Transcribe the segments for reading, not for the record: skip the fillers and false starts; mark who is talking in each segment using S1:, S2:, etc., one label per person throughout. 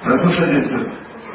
S1: Прошу садиться.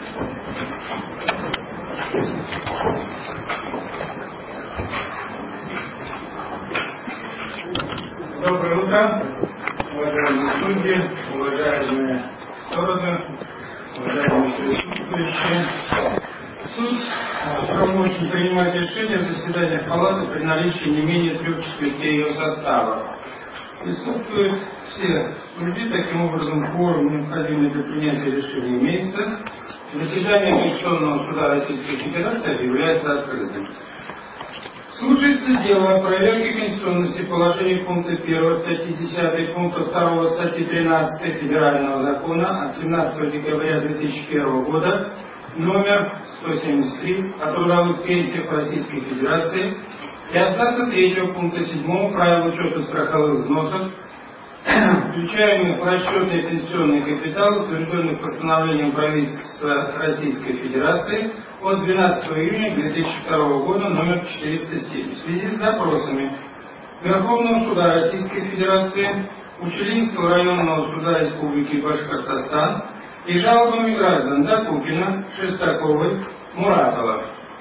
S2: Доброе утро, уважаемые судьи, уважаемые стороны, уважаемые присутствующие. Суд правомочен принимать решения в заседаниях палаты при наличии не менее 3/4 ее состава. Присутствуют все судьи, таким образом кворум, необходимый для принятия решения, имеется. Заседание Конституционного суда Российской Федерации объявляется открытым. Слушается дело о проверке конституционности положений пункта 1 статьи 10, пункта 2 статьи 13 Федерального закона от 17 декабря 2001 года номер 173 о трудовых пенсиях Российской Федерации и абзаца 3 пункта 7 правил учета страховых взносов, включаемых в расчетный пенсионный капитал, утвержденных постановлением правительства Российской Федерации от 12 июня 2002 года номер 407. В связи с запросами Верховного суда Российской Федерации, Учелинского районного суда Республики Башкортостан и жалобами граждан Докукина, Шестаковой, Муратова.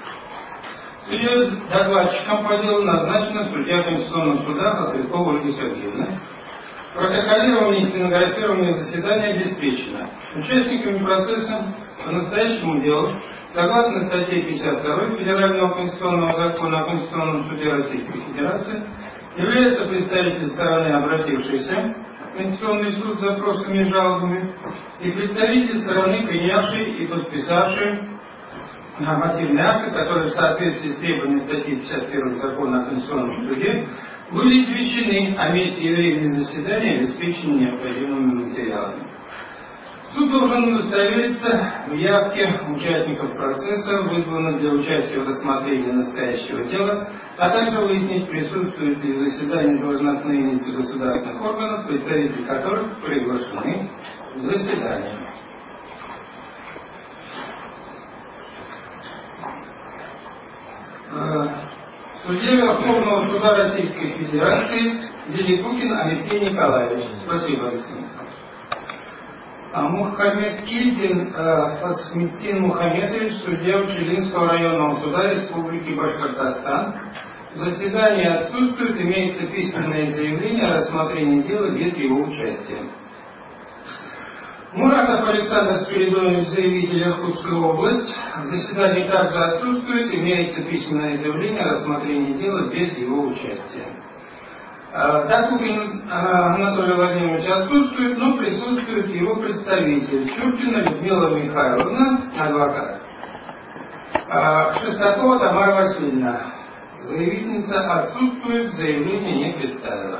S2: Докладчиком по делу назначена судья Конституционного суда Хохрякова Ольга Сергеевна. Протоколирование и стенографирование заседания обеспечено. Участниками процесса по настоящему делу, согласно статье 52 Федерального конституционного закона о Конституционном суде Российской Федерации, являются представители стороны, обратившейся в Конституционный суд с запросами и жалобами, и представители стороны, принявшей и подписавшей нормативные акты, которые в соответствии с требованиями статьи 51 Закона о Конституционном суде были извещены о месте и времени заседания и обеспечены необходимыми материалами. Суд должен удостовериться в явке участников процесса, вызванных для участия в рассмотрении настоящего дела, а также выяснить, присутствуют ли в заседании должностные лица государственных органов, представители которых приглашены в заседание. Судья Верховного суда Российской Федерации Деликукин Алексей Николаевич. Спасибо, Алексей Николаевич. Мухаммед Кильдин Фасмитин Мухаммедович, судья Учелинского районного суда Республики Башкортостан. В заседании отсутствует, имеется письменное заявление о рассмотрении дела без его участия. Муратов Александр Спиридонович, заявитель, Иркутская область. В заседании также отсутствует, имеется письменное заявление о рассмотрении дела без его участия. Докукин Анатолий Владимирович отсутствует, но присутствует его представитель Чуркина Людмила Михайловна, адвокат. Шестакова Тамара Васильевна, заявительница, отсутствует, заявление не представила.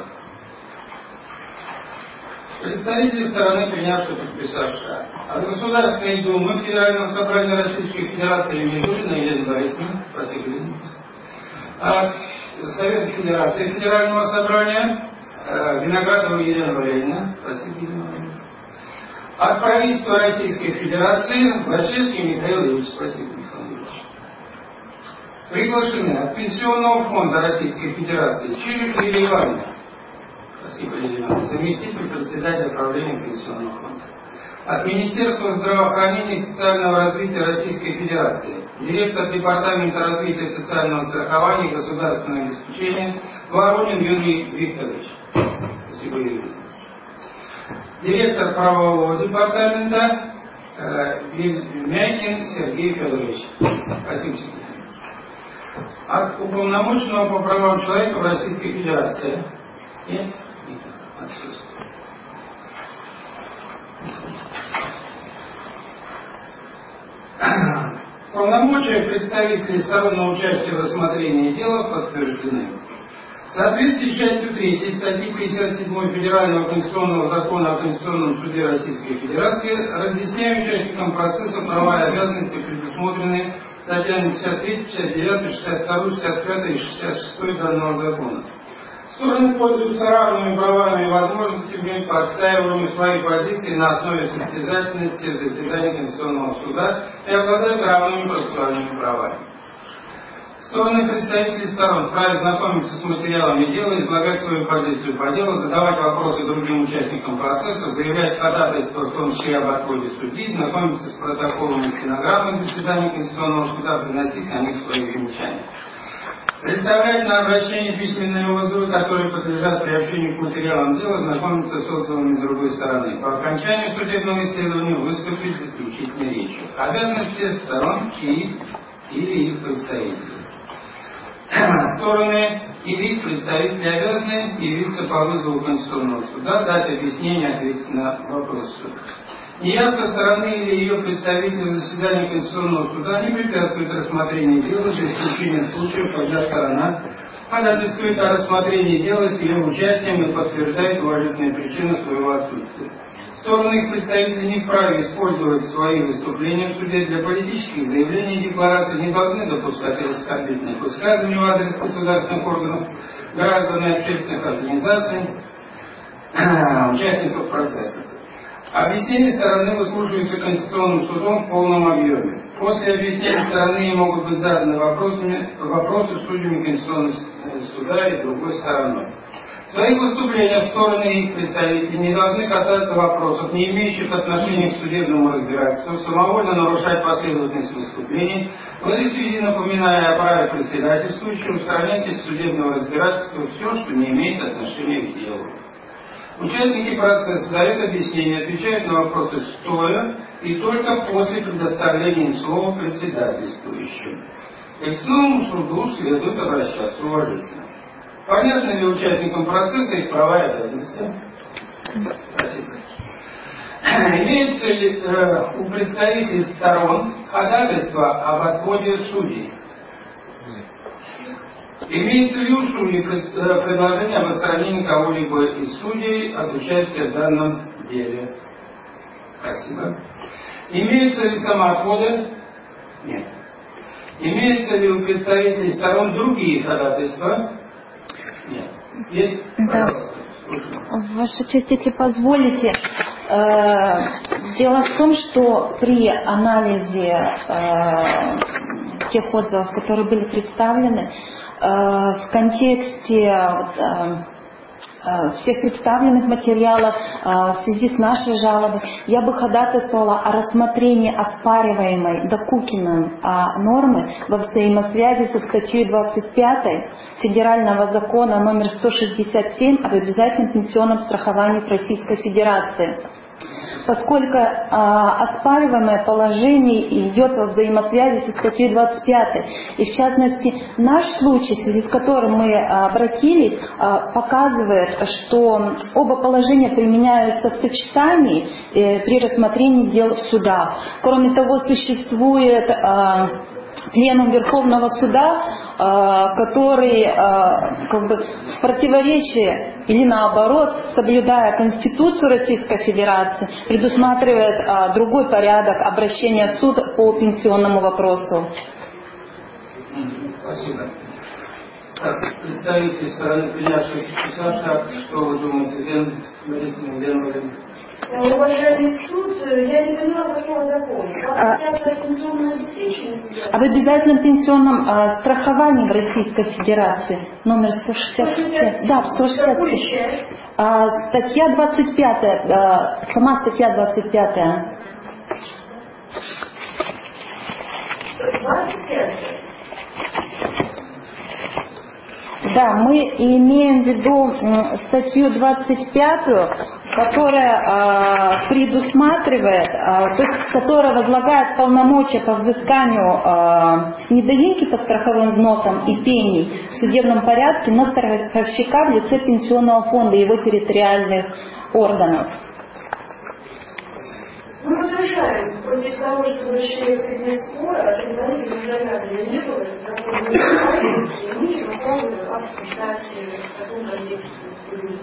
S2: Представители стороны, принявшие, подписавшие. От Государственной Думы Федерального собрания Российской Федерации Мизулина Елена Борисовна. Спасибо, Елена. От Совета Федерации Федерального собрания Виноградова Елена Валерьевна. Спасибо, Елена Валерьевна. От правительства Российской Федерации Васильевский Михаил Ильич. Спасибо, Михаил Ильич. Приглашены от Пенсионного фонда Российской Федерации Чирик Лилия Ивановна. Спасибо, Елена. Заместитель председателя правления Пенсионного фонда. От Министерства здравоохранения и социального развития Российской Федерации, директор Департамента развития социального страхования и государственного обеспечения Воронин Юрий Викторович. Спасибо, Юрий. Директор правового департамента Вельмякин Сергей Федорович. Спасибо, Сергей. От уполномоченного по правам человека в Российской Федерации. Нет? Отсутствует. Полномочия представителей сторон на участие в рассмотрении дела подтверждены. В соответствии с частью 3 статьи 57 Федерального конституционного закона о Конституционном суде Российской Федерации разъясняю участникам процесса права и обязанности, предусмотренные статьями 53, 59, 62, 65 и 66 данного закона. Стороны пользуются равными правами и возможностями по отстаиванию своей позиции на основе состязательности в заседании Конституционного суда и обладают равными процессуальными правами. Стороны представителей сторон вправе знакомиться с материалами дела, излагать свою позицию по делу, задавать вопросы другим участникам процесса, заявлять ходатайство, в том числе об отводе судьи, знакомиться с протоколом и стенограммой заседаний Конституционного суда, приносить на них свои замечания. Представлять на обращение письменные отзывы, которые подлежат приобщению к материалам дела, знакомиться с отзывами другой стороны. По окончанию судебного исследования выступить с заключительной речью. Обязанности сторон или их представителей. Стороны или их представители обязаны явиться по вызову Конституционного суда, дать объяснение, ответить на вопросы. Неявка стороны или ее представителей в заседании Конституционного суда не препятствует рассмотрению дела, за исключением случаев, когда сторона ходатайствует о рассмотрении дела с ее участием и подтверждает уважительные причины своего отсутствия. Стороны их представители не вправе использовать свои выступления в суде для политических заявлений и деклараций, не должны допускать оскорбительных высказываний в адрес государственных органов, граждан и общественных организаций, участников процесса. Объяснения стороны выслушиваются Конституционным судом в полном объеме. После объяснения стороны могут быть заданы вопросы судьями Конституционного суда и другой стороной. В своих выступлениях стороны и их представители не должны касаться вопросов, не имеющих отношения к судебному разбирательству, самовольно нарушать последовательность выступлений, в этой связи напоминая о праве председательствующего устранять из судебного разбирательства все, что не имеет отношения к делу. Участники процесса дают объяснения, отвечают на вопросы стоя и только после предоставления им слова председательствующим. К Конституционному суду следует обращаться уважительно. Понятно ли участникам процесса их права и обязанности? Спасибо. Имеются ли у представителей сторон ходатайства об отводе судей? Имеется ли у судей предложение об отстранении кого-либо из судей от участия в данном деле? Спасибо. Имеются ли самоотводы? Нет. Имеются ли у представителей сторон другие ходатайства? Нет. Есть?
S1: Да. Ваша честь, если позволите, дело в том, что при анализе тех отзывов, которые были представлены, в контексте всех представленных материалов в связи с нашей жалобой, я бы ходатайствовала о рассмотрении оспариваемой Докукиным нормы во взаимосвязи со статьей 25 Федерального закона номер 167 об обязательном пенсионном страховании в Российской Федерации. Поскольку оспариваемое положение идет во взаимосвязи со статьей 25. И в частности, наш случай, в связи с которым мы обратились, показывает, что оба положения применяются в сочетании при рассмотрении дел в судах. Кроме того, существует пленум Верховного Суда, который в противоречии или наоборот, соблюдая Конституцию Российской Федерации, предусматривает другой порядок обращения в суд по пенсионному вопросу.
S2: Спасибо. Так, представитель стороны принявшей Саша, что вы думаете, Лен?
S3: Уважаемый суд, я не поняла какого закона.
S1: Об обязательном пенсионном страховании в Российской Федерации, номер 167. Да, 167. Статья 25, сама статья 25.
S3: 25.
S1: Да, мы имеем в виду статью 25, которая предусматривает, то есть которая возлагает полномочия по взысканию недоимки по страховым взносам и пений в судебном порядке на страховщика в лице пенсионного фонда и его территориальных органов.
S3: Мы возражаем против того, что решили предмет спора, а предварительно заявлено не было, закон не мы не попробуем обсуждать в таком контексте.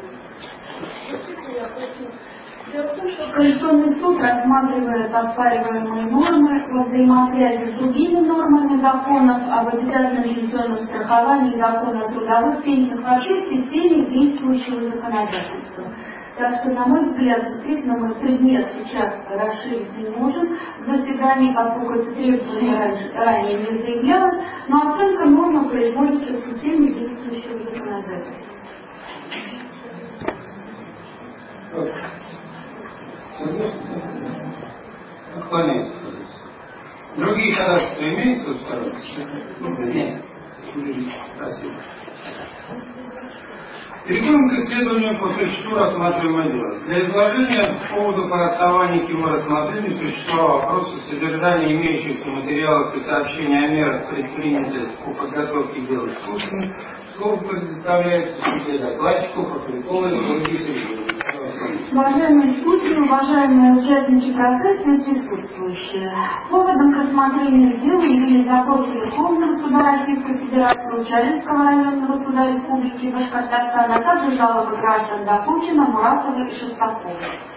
S3: Дело в том, что Конституционный суд рассматривает оспариваемые нормы во взаимосвязи с другими нормами законов об обязательном пенсионном страховании, закона о трудовых пенсиях, вообще в системе действующего законодательства.
S4: Так что, на мой взгляд, действительно, мы предмет сейчас расширить не можем в заседании, поскольку это требование ранее не заявлялось, но оценка нормы производится в системе действующего законодательства.
S2: Отклоняется. Другие ходатайства имеют эту сторону? Нет. Спасибо. Переходим к исследованию по существу рассматриваемого дела. Для изложения по поводу по основанию к его рассмотрению существовал вопрос о содержании имеющихся материалов и сообщений о мерах, предпринятых по подготовке дела слушания. Слово предоставляется судье докладчику Хохряковой Ольге Сергеевне.
S4: Уважаемые судьи, уважаемые участники процесса и присутствующие, поводом к рассмотрению дела явились запросы Верховного суда Российской Федерации, Учалинского районного суда Республики Башкортостан, а также жалобы граждан Докучина, Муратова и Шестакова.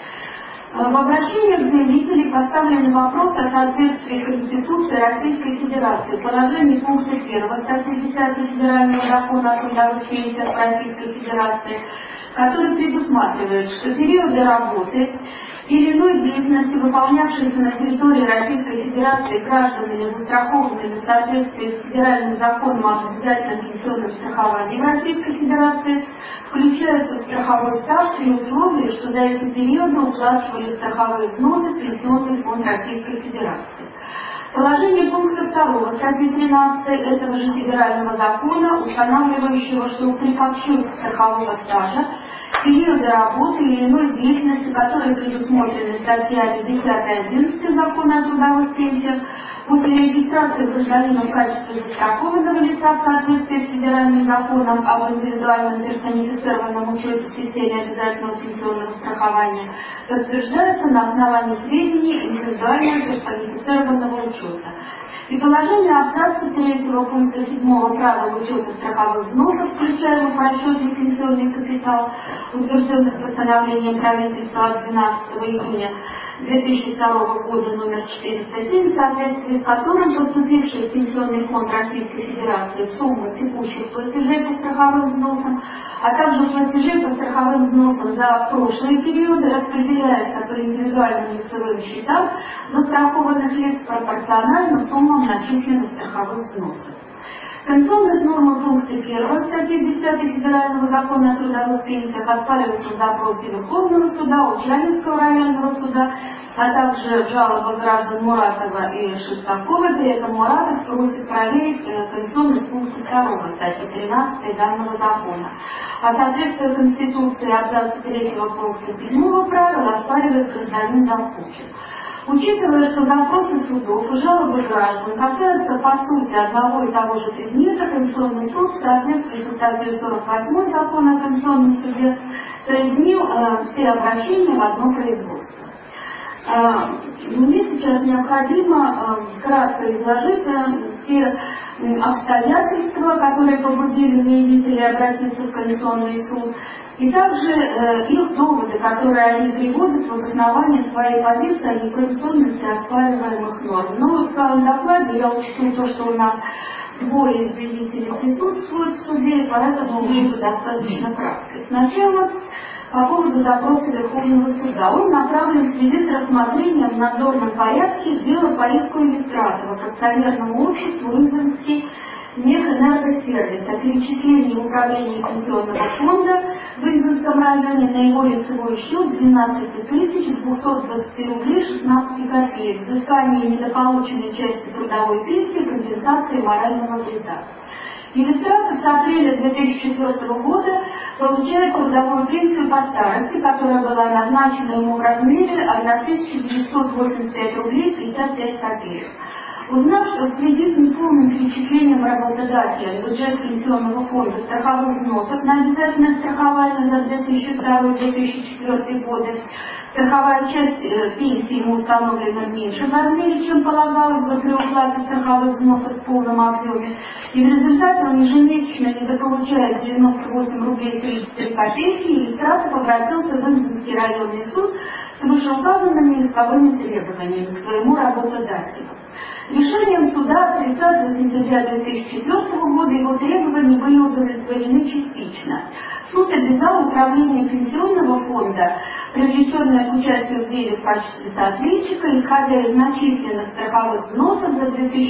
S4: В обращениях заявителей поставлены вопросы о соответствии Конституции Российской Федерации, положений пункта 1 статьи 10 Федерального закона о трудовых пенсиях Российской Федерации, который предусматривает, что периоды работы или иной деятельности, выполнявшиеся на территории Российской Федерации гражданами, застрахованными в соответствии с Федеральным законом об обязательном пенсионном страховании в Российской Федерации, включаются в страховой стаж при условии, что за эти периоды уплачивали страховые взносы в Пенсионный фонд Российской Федерации. Положение пункта 2 статьи 13 этого же федерального закона, устанавливающего, что при подсчете страхового стажа периоды работы или иной деятельности, которые предусмотрены статьями 10 и 11 закона о трудовых пенсиях, после регистрации гражданина в качестве застрахованного лица в соответствии с федеральным законом об индивидуальном персонифицированном учете в системе обязательного пенсионного страхования, подтверждается на основании сведений индивидуального персонифицированного учета. И положение абзаца 3 пункта 7 правил учета страховых взносов, включая в расчетный пенсионный капитал, утвержденных постановлением правительства от 12 июня 2002 года номер 407, в соответствии с которым поступившие в Пенсионный фонд Российской Федерации суммы текущих платежей по страховым взносам, а также платежей по страховым взносам за прошлые периоды распределяются по индивидуальным лицевым счетам застрахованных лиц пропорционально суммам начисленных страховых взносов. Конституционных норм пункта 1 статьи 10 Федерального закона о трудовых пенсиях оспариваются в запросе Верховного суда, Учалинского районного суда, а также жалобы граждан Муратова и Шестакова. При этом Муратов просит проверить конституционность пункта 2 статьи 13 данного закона. А соответствие Конституции абзаца 3 пункта 7 правил оспаривает гражданин Докучин. Учитывая, что запросы судов и жалобы граждан касаются по сути одного и того же предмета, Конституционный суд в соответствии со статьей 48 Закона о Конституционном суде соединил все обращения в одно производство. Мне сейчас необходимо кратко изложить те обстоятельства, которые побудили заявителей обратиться в Конституционный суд, и также их доводы, которые они приводят в обоснование своей позиции о неконституционности оспариваемых норм. Но в своем докладе я учту то, что у нас двое заявителей присутствуют в суде, и поэтому буду достаточно краткой. Сначала по поводу запроса Верховного суда. Он направлен в связи с рассмотрением в надзорном порядке дела по иску Елистратова к акционерному обществу «Инзенский мехэнергосервис» о перечислении в управлении пенсионного фонда в Инзенском районе на его лицевой счет 12 220 рублей 16 копеек, взыскание недополученной части трудовой пенсии, компенсации морального вреда. Елистратов с апреля 2004 года получает трудовую пенсию по старости, которая была назначена ему в размере 1985 рублей 55 копеек. Узнав, что в связи с неполным перечислением работодателя в бюджет пенсионного фонда страховых взносов на обязательное страхование за 2002-2004 годы, страховая часть пенсии ему установлена в меньшем размере, чем полагалось бы при уплате страховых взносов в полном объеме, и в результате он ежемесячно недополучает 98 рублей 33 копейки, и Елистратов обратился в Инзенский районный суд с вышеуказанными исковыми требованиями к своему работодателю. Решением суда 30 сентября 2004 года его требования были удовлетворены частично. Суд обязал управление пенсионного фонда, привлеченное к участию в деле в качестве соответчика, исходя из начисленных страховых взносов за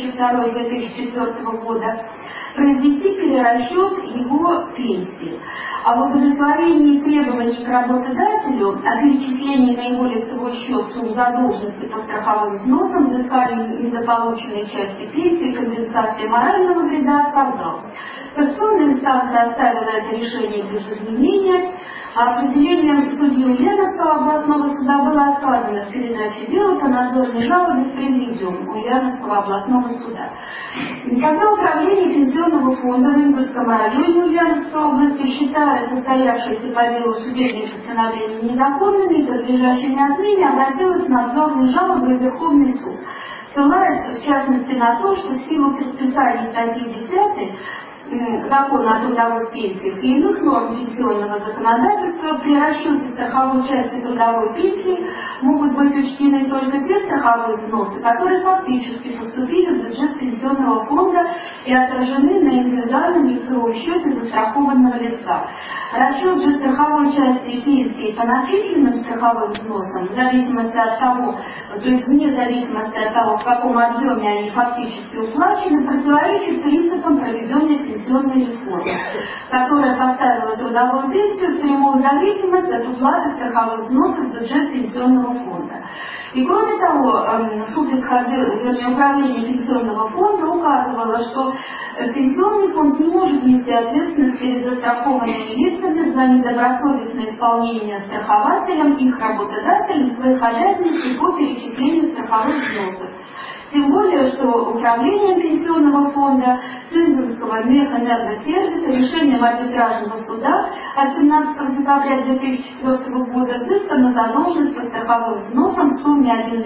S4: 2002-2004 года, произвести перерасчет его пенсии. А в удовлетворении требований к работодателю о перечислении на его лицевой счет сумм задолженности по страховым взносам, взысканию недополученной части пенсии, компенсации морального вреда отказал. Кассационная инстанция оставила это решение без изменения, а определением судьи Ульяновского областного суда было отказано в передаче дела по надзорной жалобе в президиум Ульяновского областного суда. Когда управление пенсионного фонда в Ингульском районе Ульяновской области считает состоявшиеся по делу судебные постановления незаконными и подлежащими отмене, обратилось в надзорные жалобы в Верховный суд, ссылаясь в частности на то, что в силу предписаний статьи 10 Закона о трудовых пенсиях и иных норм пенсионного законодательства при расчете страховой части трудовой пенсии могут быть учтены только те страховые взносы, которые фактически поступили в бюджет пенсионного фонда и отражены на индивидуальном лицевом счете застрахованного лица. Расчет же страховой части пенсии по начисленным страховым взносам, в зависимости от того, то есть вне зависимости от того, в каком объеме они фактически уплачены, противоречит принципам проведенной пенсионной реформы, которая поставила трудовую пенсию в прямую зависимость от уплаты страховых взносов в бюджет пенсионного фонда. И кроме того, суд управление пенсионного фонда указывало, что пенсионный фонд не может нести ответственность перед застрахованными лицами за недобросовестное исполнение страхователем, их работодателем своих обязанностей по перечислению страховых взносов. Тем более, что управлением пенсионного фонда Сызранского мехэнергосервиса решением арбитражного суда от 17 декабря 2004 года взыскана задолженность по страховым взносам в сумме 1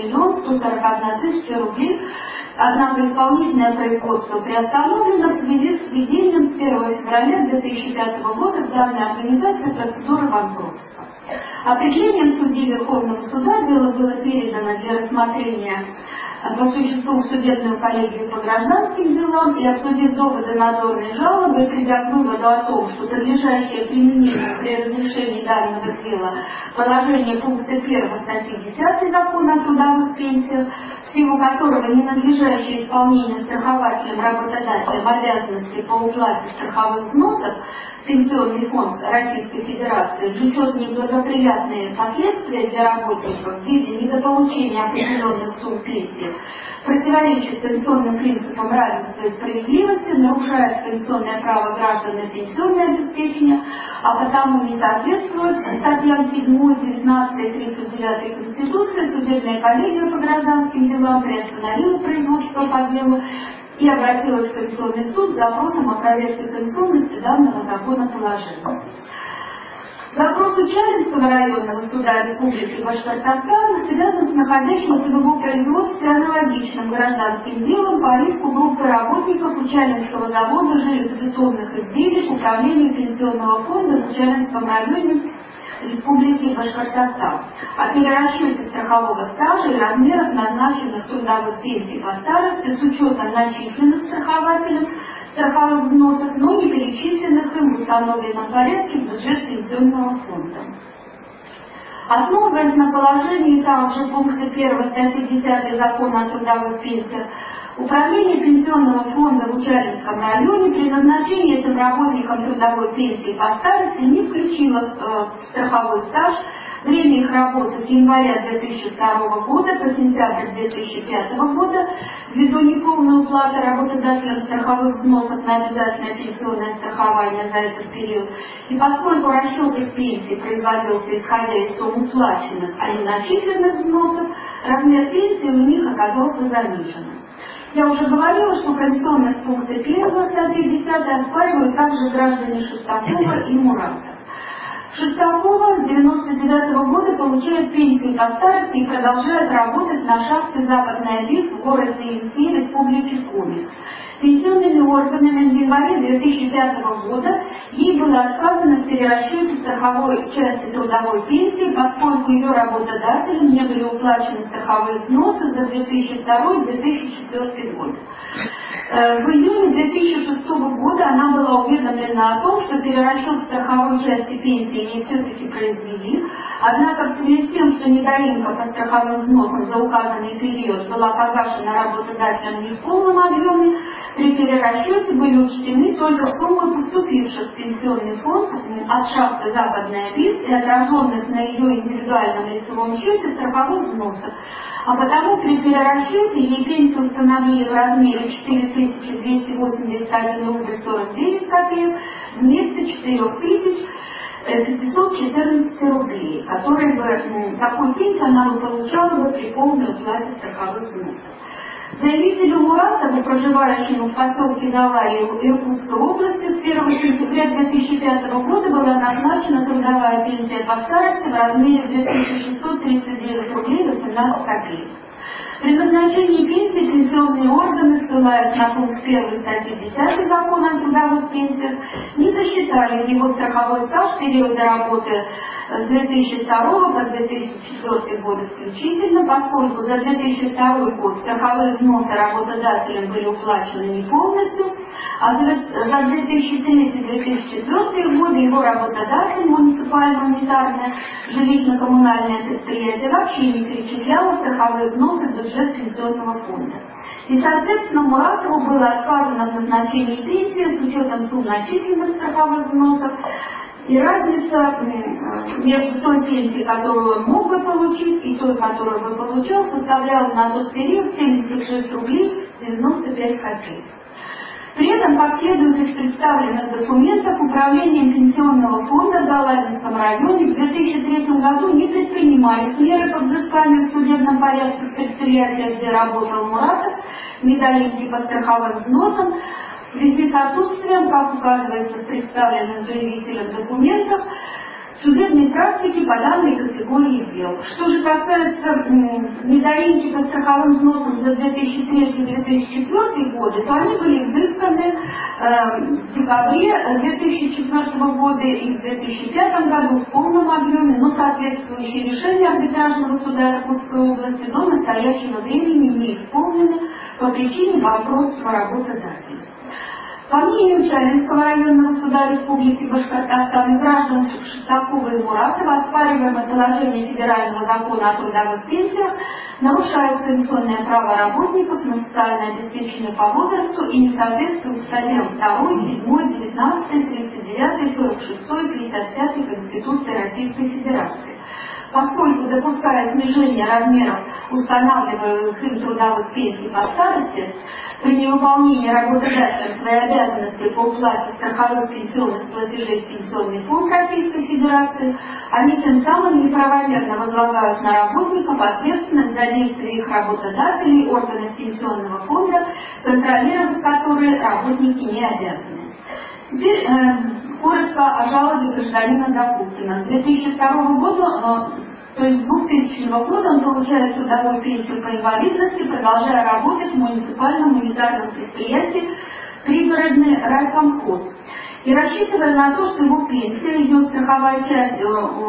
S4: 141 тысяча рублей, однако исполнительное производство приостановлено в связи с введением с 1 февраля 2005 года в данной организации процедуры банкротства. Определением судьи Верховного суда дело было передано для рассмотрения по существу в судебную коллегию по гражданским делам и, обсудив доводы надзорной жалобы, придя к выводу о том, что подлежащее применению при разрешении данного дела положение пункта 1 статьи 10 Закона о трудовых пенсиях, в силу которого ненадлежащее исполнение страхователем работодателем обязанностей по уплате страховых взносов в Пенсионный фонд Российской Федерации влечет неблагоприятные последствия для работников в виде недополучения определенных сумм пенсии, противоречит конституционным принципам равенства и справедливости, нарушает конституционное право граждан на пенсионное обеспечение, а потому не соответствует статьям 7, 19 и 39 Конституции, судебная коллегия по гражданским делам приостановила производство по делу и обратилась в Конституционный суд с запросом о проверке конституционности данного законоположения. Запрос Учалинского районного суда Республики Башкортостан связан с находящимся в его производстве аналогичным гражданским делом по иску группы работников Учалинского завода железобетонных изделий к управлению пенсионного фонда в Учалинском районе Республики Башкортостан о перерасчете страхового стажа и размеров назначенных трудовых пенсий по старости с учетом начисленных страхователем страховых взносов, но не перечисленных им в установленном порядке в бюджет пенсионного фонда. Основываясь на положении также пункта 1 статьи 10 Закона о трудовых пенсиях, Управление пенсионного фонда в Учалинском районе при назначении этим работникам трудовой пенсии по старости не включило в страховой стаж время их работы с января 2002 года по сентябрь 2005 года ввиду неполной уплаты работодателям страховых взносов на обязательное пенсионное страхование за этот период. И поскольку расчет их пенсии производился исходя из сумм уплаченных, а не начисленных взносов, размер пенсии у них оказался заниженным. Я уже говорила, что конституционность пункта 1 статьи 10 оспаривают также граждане Шестакова и Муратов. Шестакова с 1999 года получает пенсию по старости и продолжает работать на шахте «Западная ЛИФ» в городе Инки, Республике Коми. Пенсионными органами в январе 2005 года ей было отказано в перерасчете страховой части трудовой пенсии, поскольку ее работодателям не были уплачены страховые взносы за 2002-2004 год. В июне 2006 года она была уведомлена о том, что перерасчет страховой части пенсии ей все-таки произвели, однако в связи с тем, что недоимка по страховым взносам за указанный период была погашена работодателем не в полном объеме, при перерасчете были учтены только суммы поступивших в пенсионный фонд от шахты «Западная ВИС» и отраженных на ее индивидуальном лицевом счете страховых взносов. А потому при перерасчете ей пенсию установили в размере 4281 рубль 49 копеек вместо 4514 рублей, которые бы, такую пенсию она бы получала бы при полной уплате страховых взносов. Заявителю Муратову, проживающему в поселке Заварье Иркутской области, с 1 сентября 2005 года была назначена трудовая пенсия по старости в размере 2639 рублей 18 копеек. При назначении пенсии пенсионные органы, ссылаясь на пункт 1 статьи 10 Закона о трудовых пенсиях, не засчитали его страховой стаж периода работы с 2002 по 2004 год включительно, поскольку за 2002 год страховые взносы работодателям были уплачены не полностью, а за 2003-2004 годы его работодатель, муниципально-унитарное жилищно-коммунальное предприятие, вообще не перечисляло страховые взносы в бюджет пенсионного фонда. И, соответственно, Муратову было отказано в назначении пенсии с учетом сумм начисленных страховых взносов. И разница между той пенсией, которую он мог бы получить, и той, которую бы получал, составляла на тот период 76 рублей 95 копеек. При этом, как следует из представленных документов, управлением пенсионного фонда в Залазинском районе в 2003 году не предпринимались меры по взысканию в судебном порядке с предприятия, где работал Муратов, недоимки по страховым взносам, в связи с отсутствием, как указывается в представленных заявителем документах, судебной практики по данной категории дел. Что же касается недоимки по страховым взносам за 2003-2004 годы, то они были взысканы в декабре 2004 года и в 2005 году в полном объеме, но соответствующие решения арбитражного суда Иркутской области до настоящего времени не исполнены по причине банкротства работодателя. По мнению Чалинского районного суда Республики Башкортостан и граждан Шестакова и Муратова, оспариваемое положение федерального закона о трудовых пенсиях нарушает конституционное право работников на социальное обеспечение по возрасту и не соответствует статьям 2, 7, 19, 39, 46, 55 Конституции Российской Федерации. Поскольку, допуская снижение размеров устанавливаемых им трудовых пенсий по старости, при невыполнении работодателем своей обязанности по уплате страховых пенсионных платежей в Пенсионный фонд Российской Федерации, они тем самым неправомерно возлагают на работников ответственность за действия их работодателей, органов Пенсионного фонда, контролировать которые работники не обязаны. Теперь коротко о жалобе гражданина Закупкина. С 2002 года, то есть с 2000 года он получает трудовую пенсию по инвалидности, продолжая работать в муниципальном унитарном предприятии «Пригородный райкомхоз». И рассчитывая на то, что его пенсия, ее страховая часть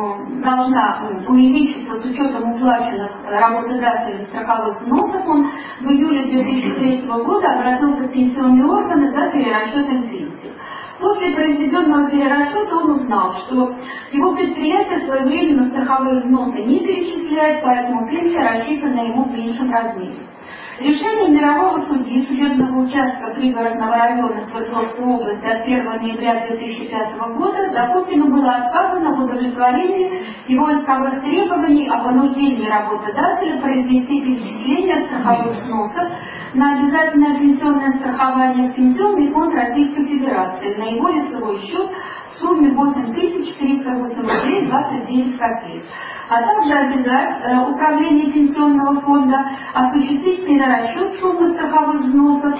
S4: должна увеличиться с учетом уплаченных работодателем страховых взносов, он в июле 2003 года обратился в пенсионные органы за перерасчетом пенсии. После произведенного перерасчета он узнал, что его предприятие своевременно страховые взносы не перечисляет, поэтому пенсия рассчитана ему в меньшем размере. Решение мирового судьи судебного участка Пригородного района Свердловской области от 1 ноября 2005 года Закупкину было отказано в удовлетворении его исковых требований о вынуждении работодателя произвести перечисление страховых взносов на обязательное пенсионное страхование в Пенсионный фонд Российской Федерации на его лицевой счет в сумме 8308 рублей 29 копеек, а также обязать управление пенсионного фонда осуществить перерасчет суммы страховых взносов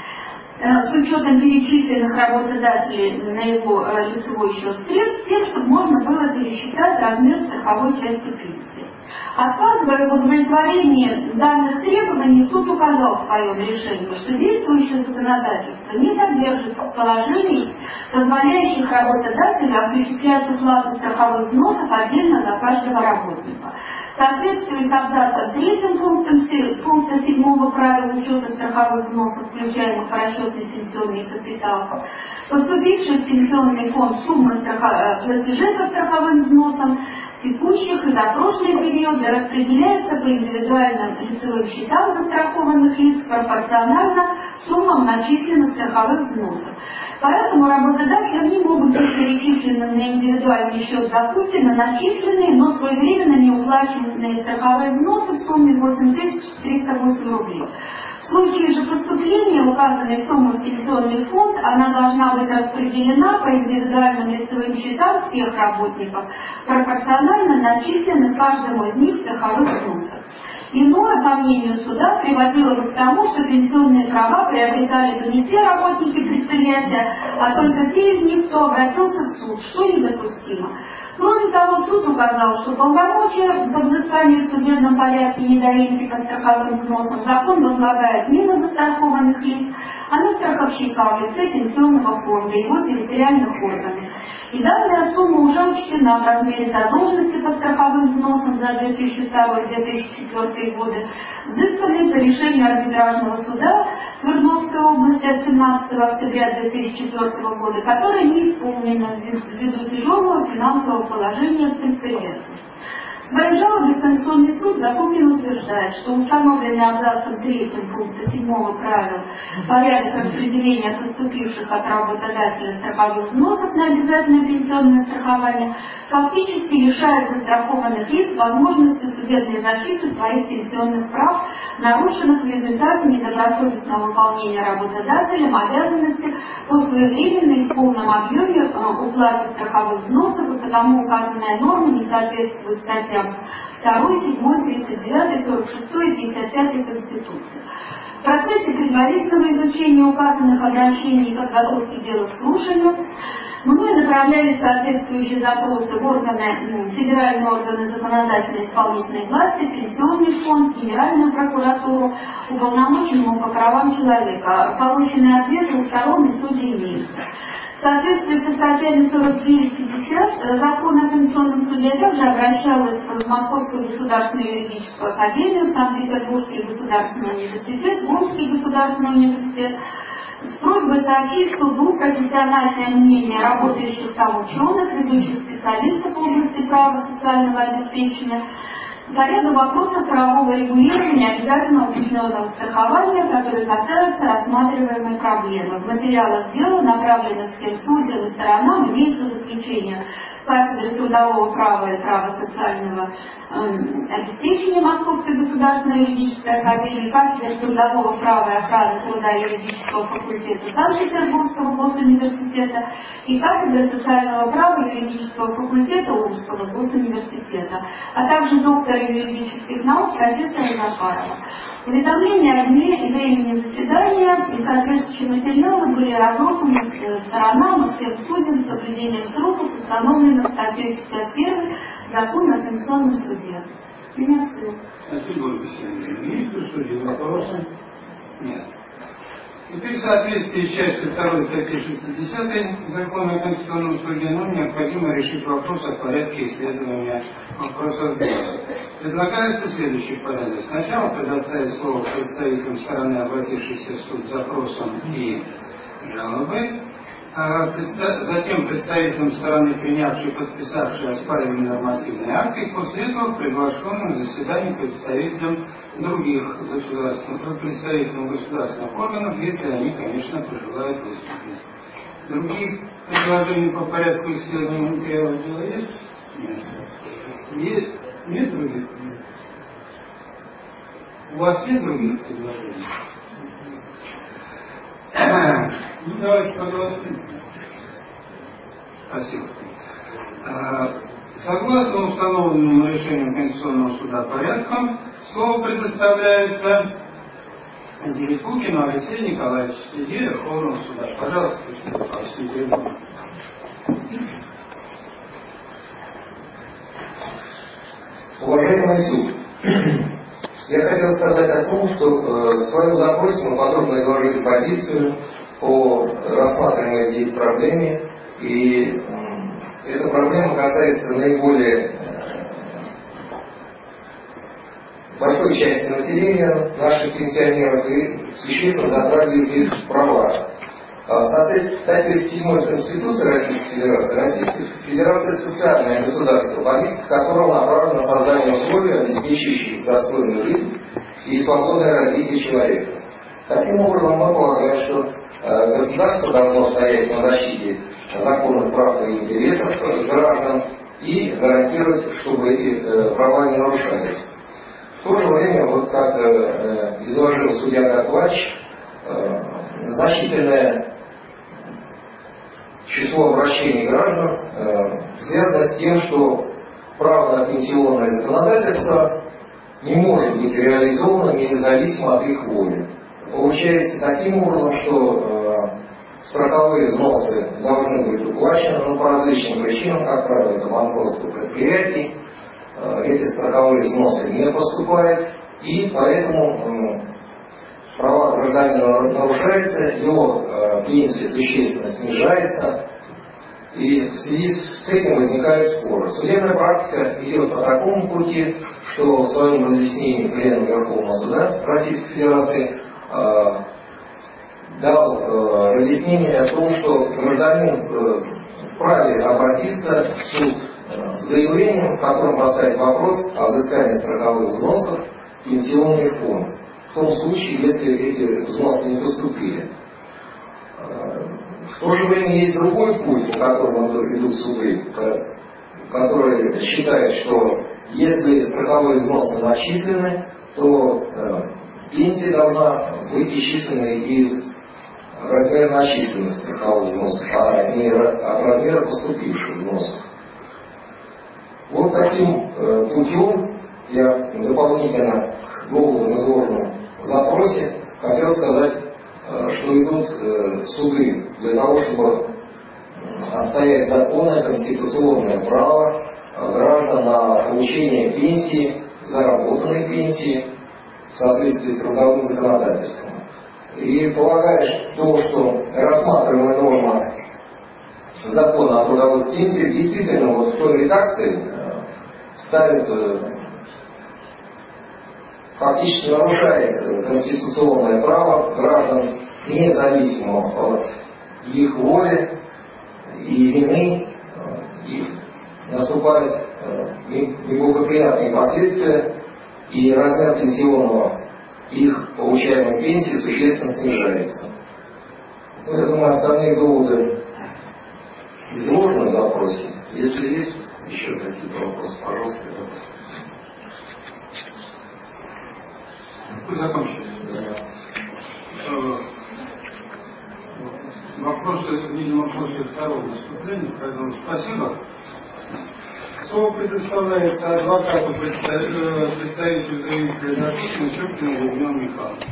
S4: с учетом перечисленных работодателей на его лицевой счет средств, с тем, чтобы можно было пересчитать размер страховой части пенсии. Отказывая в удовлетворении данных требований, суд указал в своем решении, что действующее законодательство не содержит положений, позволяющих работодателю осуществлять уплату страховых взносов отдельно за каждого работника. В соответствии с абзацем 3 пункта 7 правил учета страховых взносов, включаемых в расчетный пенсионный капитал, поступившие в пенсионный фонд суммы платежей по страховым взносам текущих и за прошлые периоды распределяются по индивидуальным лицевым счетам застрахованных лиц пропорционально суммам начисленных страховых взносов. Поэтому работодателям не могут быть перечислены на индивидуальный счет Закупкина начисленные, но своевременно неуплаченные страховые взносы в сумме 8308 рублей. В случае же поступления указанной суммы в пенсионный фонд, она должна быть распределена по индивидуальным лицевым счетам всех работников, пропорционально начисленных каждому из них страховых взносов. Иное, по мнению суда, приводило бы к тому, что пенсионные права приобретали бы не все работники предприятия, а только те из них, кто обратился в суд, что недопустимо. Кроме того, суд указал, что полномочия по взысканию в судебном порядке недоимки по страховым взносам закон возлагает не на застрахованных лиц, а на страховщика в лице пенсионного фонда и его территориальных органов. И данная сумма уже учтена в размере задолженности по страховым взносам за 2002-2004 годы, взысканные по решению арбитражного суда Свердловской области от 17 октября 2004 года, которое не исполнено ввиду тяжелого финансового положения предприятия. В своей жалобе Конституционный суд Закупкин утверждает, что установленный абзацем 3 пункта 7 правил порядок распределения поступивших от работодателя страховых взносов на обязательное пенсионное страхование фактически лишает застрахованных лиц возможности судебной защиты своих пенсионных прав, нарушенных в результате недобросовестного выполнения работодателем обязанности по своевременной и в полном объеме уплаты страховых взносов, и потому указанная норма не соответствует статьям 2, 7, 39, 46 и 55 Конституции. В процессе предварительного изучения указанных обращений и подготовки дела к слушанию мною направлялись соответствующие запросы в органы, федеральные органы законодательной и исполнительной власти, пенсионный фонд, Генеральную прокуратуру, уполномоченному по правам человека. Полученные ответы у сторон и судей имеются. В соответствии со статьями 49-50 Закона о Конституционном суде я также обращалась в Московскую государственную юридическую академию, Санкт-Петербургский государственный университет, Омский государственный университет с просьбой сообщить суду профессиональное мнение работающих там ученых, ведущих специалистов в области права социального обеспечения по ряду вопросов правового регулирования обязательного пенсионного страхования, которые касаются рассматриваемой проблемы. В материалах дела, направленных всем судьям и сторонам, имеется заключение кафедры трудового права и права социального обеспечения Московской государственной юридической академии, кафедры трудового права и охраны труда юридического факультета Санкт-Петербургского госуниверситета и кафедры социального права и юридического факультета Омского госуниверситета, а также доктора юридических наук профессора Захарова. Уведомления о дне и времени заседания и соответствующие материалы были разосланы сторонам и всем судьям с соблюдением сроков, установленных статьей 51 Закона о Конституционном суде. У меня все.
S2: Спасибо, Ольга. Есть у судей вопросы? Нет. Теперь в соответствии с частью 2 статьи 60 Закона о Конституционном суде нам необходимо решить вопрос о порядке исследования вопросов дела. Предлагается следующий порядок. Сначала предоставить слово представителям стороны, обратившейся в суд с запросом и жалобой, затем представителям стороны, принявшей и подписавшей оспариваемые нормативные акты, и после этого приглашенным к заседанию представителям других государственных органов, если они, конечно, пожелают выступить. Других предложений по порядку исследования материала дела есть? Нет. Есть? Нет других? У вас нет других предложений? Ну, давайте поговорим. Спасибо. Согласно установленному решением Конституционного суда порядкам, слово предоставляется Зелепухину Алексею Николаевичу, судье Верховного суда. Пожалуйста, приступайте.
S5: Уважаемый суд, я хотел сказать о том, что в своем запросе мы подробно изложили позицию по рассматриваемой здесь проблеме, и эта проблема касается наиболее большой части населения, наших пенсионеров, и существенно затрагивает их права. В соответствии с статьей 7 Конституции Российской Федерации, Российская Федерация – социальное государство, политика которого направлена на создание условий, обеспечивающих достойную жизнь и свободное развитие человека. Таким образом, мы полагаем, что государство должно стоять на защите законных прав и интересов граждан и гарантировать, чтобы эти права не нарушались. В то же время, вот как изложил судья Гатвач, значительное число обращений граждан связано с тем, что право на пенсионное законодательство не может быть реализовано независимо от их воли. Получается таким образом, что страховые взносы должны быть уплачены, но по различным причинам, как правило, это банкротство предприятий, эти страховые взносы не поступают, и поэтому права гражданина нарушаются, его пенсия существенно снижается, и в связи с этим возникают споры. Судебная практика идет по такому пути, что в своем разъяснении Пленума Верховного Суда Российской Федерации дал разъяснение о том, что гражданин вправе обратиться в суд с заявлением, в котором поставить вопрос о взыскании страховых взносов в пенсионный фонд, в том случае, если эти взносы не поступили. В то же время есть другой путь, по которому идут суды, который считает, что если страховые взносы начислены, то пенсия должна быть исчислена из размера начисленных страховых взносов, а не от размера поступивших взносов. Вот таким путем я дополнительно к новому изложенному запросе хотел сказать, что идут суды для того, чтобы отстоять законное конституционное право граждан на получение пенсии, заработанной пенсии в соответствии с трудовым законодательством. И полагаю, что рассматриваемая норма закона о трудовых пенсиях действительно вот в той редакции ставит, фактически нарушает конституционное право граждан, независимо от их воли и вины, и наступают неблагоприятные последствия, и размер пенсионного их получаемой пенсии существенно снижается. Ну, я думаю, остальные доводы изложены в запросе. Если есть еще какие-то вопросы, пожалуйста.
S2: Вы закончили. Вопросы, видимо, после второго выступления, поэтому спасибо. Слово предоставляется адвокату, представителю заявителя Докукину Чупкину Евгению Михайловичу.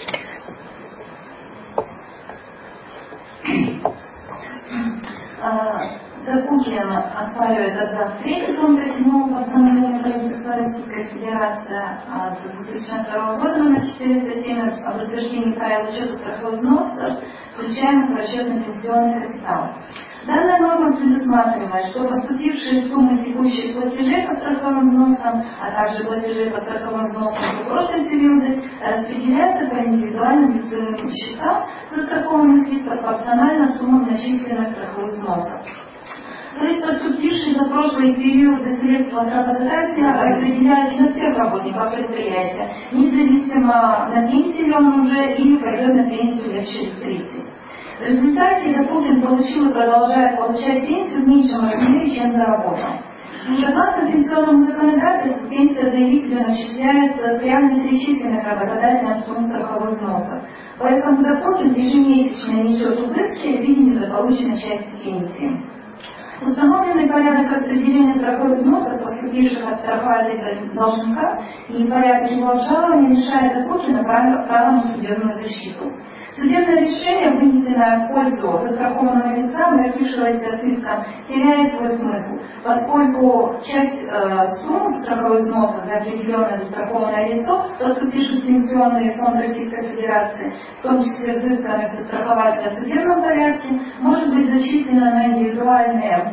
S4: Докукин оспаривает абзац 3 пункта 7 постановления правительства Российской Федерации от 2002 года номер 407 об утверждении правил учета страховых взносов, включаемых в расчетный пенсионный капитал. Данная норма предусматривает, что поступившие суммы текущих платежей по страховым взносам, а также платежей по страховым взносам в прошлые периоды распределяются по индивидуальным лицевым счетам застрахованных лиц пропорционально суммам начисленных страховых взносов. То есть поступившие за прошлые периоды средства от работодателя распределяются на всех работников предприятия, независимо на пенсии ли он уже или пойдет на пенсию лет через 30. В результате Докукин получил и продолжает получать пенсию в меньшем размере, чем заработал. Согласно пенсионному законодательству, пенсия заявителя начисляется прямо перечисленных работодателем сумм страховых взносов. Поэтому Докукин ежемесячно несет убытки в виде недополученной части пенсии. Установленный порядок распределения страховых взносов, поступивших от страхователя должника, и порядок его обжалования лишает Докукина права на судебную защиту. Судебное решение, вынесенное в пользу застрахованного лица, обратившегося с иском, теряет свой смысл, поскольку часть сумм страховых взносов за определенное застрахованное лицо, поступивших в пенсионный фонд Российской Федерации, в том числе взысканных со страхователя в судебном порядке, может быть зачислена на индивидуальные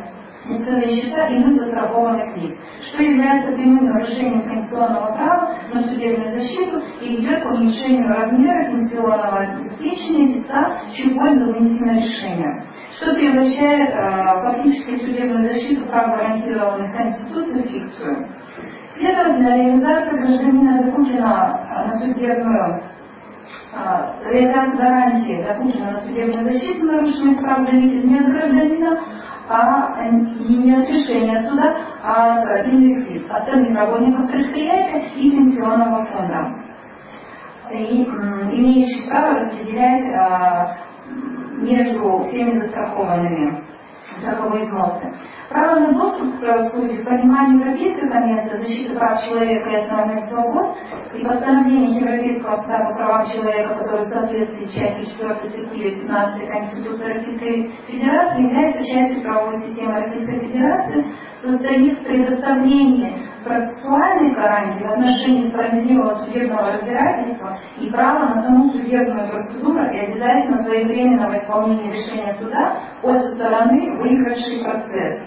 S4: лицевые счета иных застрахованных лиц, что является прямым нарушением конституционного права на судебную защиту и ведет к уменьшению размера пенсионного обеспечения лица, чью пользу вынесено решение, что превращает фактически судебную защиту прав, гарантированных Конституцией, в фикцию. Следовательно, реализация гражданина Докукина на судебную реализация гарантии Докукина на судебную защиту нарушенных прав зависит не от гражданина, и не от решения суда, а от иных лиц, остальных работников предприятия и пенсионного фонда, имеющих право распределять между всеми застрахованными страховые взносы. Право на доступ к правосудию в понимании Европейской конвенции защиты прав человека и основных свобод и постановления Европейского суда по правам человека, который в соответствии с частью 4 статьи 15 Конституции Российской Федерации является частью правовой системы Российской Федерации, состоит в предоставлении процессуальной гарантии в отношении справедливого судебного разбирательства и права на саму судебную процедуру и обязательно своевременного исполнения решения суда от стороны, выигравшей процесс.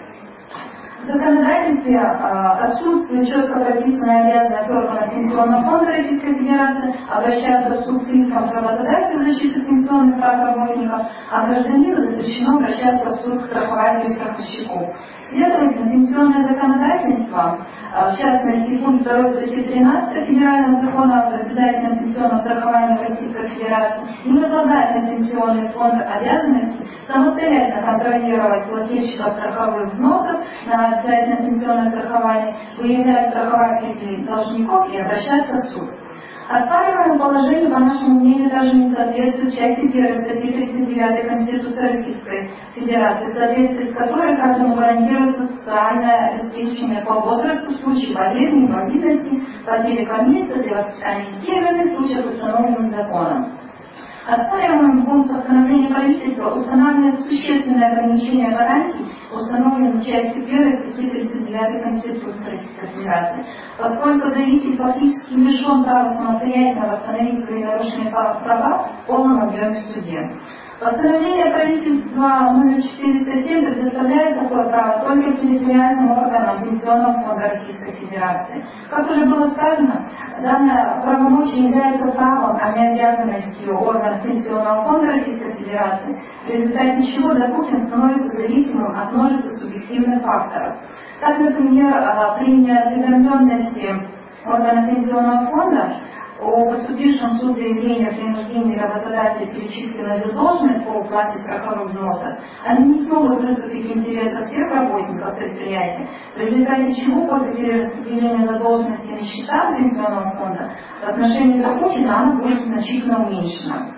S4: В законодательстве отсутствует четко прописанная обязанность органов Пенсионного фонда Российской Федерации обращаться в суд с иском к работодателю защиты пенсионных прав работников, а гражданину запрещено обращаться в суд к страхователю и страховщику. Следовательно, пенсионное законодательство, в частности, пункт 2 статьи 13 Федерального закона об обязательном пенсионном страховании Российской Федерации не возлагает на пенсионный фонд обязанности самостоятельно контролировать плательщиков страховых взносов на обязательное пенсионное страхование, выявлять страхователей должников и обращаться в суд. Оспариваемое положение, по нашему мнению, даже не соответствует части 1 статьи 39 Конституции Российской Федерации, в соответствии с которой каждому гарантируется социальное обеспечение по возрасту в случае болезни, инвалидности, потери кормильца для воспитания детей в иных случаях, установленных законом. Оспариваемый пункт постановления правительства устанавливает существенное ограничение гарантий, установленных частью 1 статьи 39 Конституции Российской Федерации, поскольку заявитель фактически лишен права самостоятельно восстановить свои нарушенные права в полном объеме в суде. Постановление правительства номер 407 предоставляет такое право только территориальным органам Пенсионного фонда Российской Федерации. Как уже было сказано, данное правомочие является правом, а не обязанностью органов Пенсионного фонда Российской Федерации, в результате чего Докукин становится зависимым от множества субъективных факторов. Так, например, при неосведомленности органов Пенсионного фонда о поступившем в суд заявлении о принуждении работодателя перечисленной задолженности по уплате страховых взносов, они не смогут выступить в интересах всех работников предприятия, в результате чего после перераспределения задолженности на счета Пенсионного фонда в отношении Докукина она будет значительно уменьшена,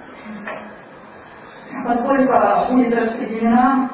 S4: поскольку будет распределена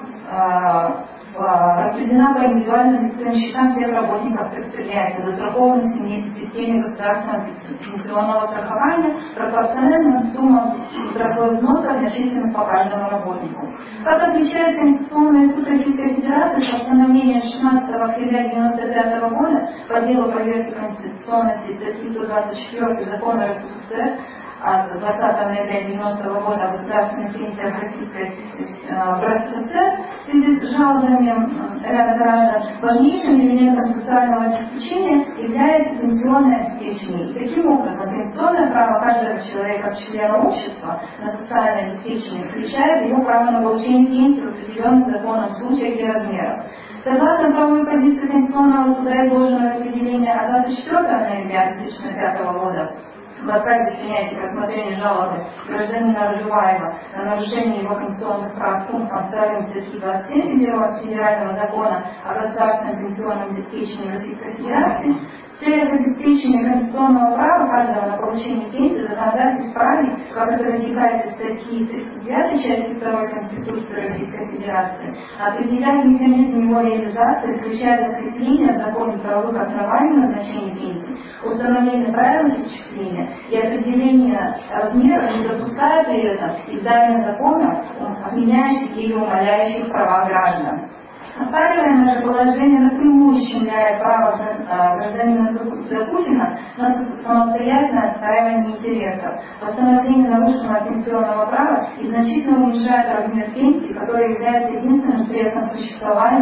S4: по индивидуальным лицевым счетам всех работников предприятия, застрахованных в системе государственного пенсионного страхования, пропорциональным суммам страховых взносов, начисленных по каждому работнику. Как отмечает Конституционный суд Российской Федерации, постановление 16 октября 1995 года по делу проверки конституционности статьи 124 Закона РСФСР от 20 ноября 1990 года о государственных пенсиях в РСФСР в связи с жалобами ряда граждан, важнейшим элементом социального обеспечения является пенсионное обеспечение. И таким образом пенсионное право каждого человека, члена общества, на социальное обеспечение включает его право на получение пенсии в определенных законом случаях и размерах. Согласно правовой позиции Конституционного суда и должного распределения от 24 ноября 2005 года, в отказе принятия к рассмотрению жалобы гражданина Ржеваева на нарушение его конституционных прав пунктом 2 статьи 27 Федерального закона о государственном пенсионном обеспечении Российской Федерации, цель обеспечения конституционного права каждого на получение пенсии законодатель вправе, как это вытекает из статьи 39 части 2 Конституции Российской Федерации, определять механизм его реализации, включая закрепление в законе правовых оснований назначения пенсии, установление правил исчисления и определение размера, не допуская при этом издания законов, отменяющих или умаляющих права граждан. Оспариваемое же положение напрямую ущемляет право гражданина Докукина на самостоятельное отстаивание интересов, восстановление нарушенного пенсионного права и значительно уменьшает размер пенсии, который является единственным средством существования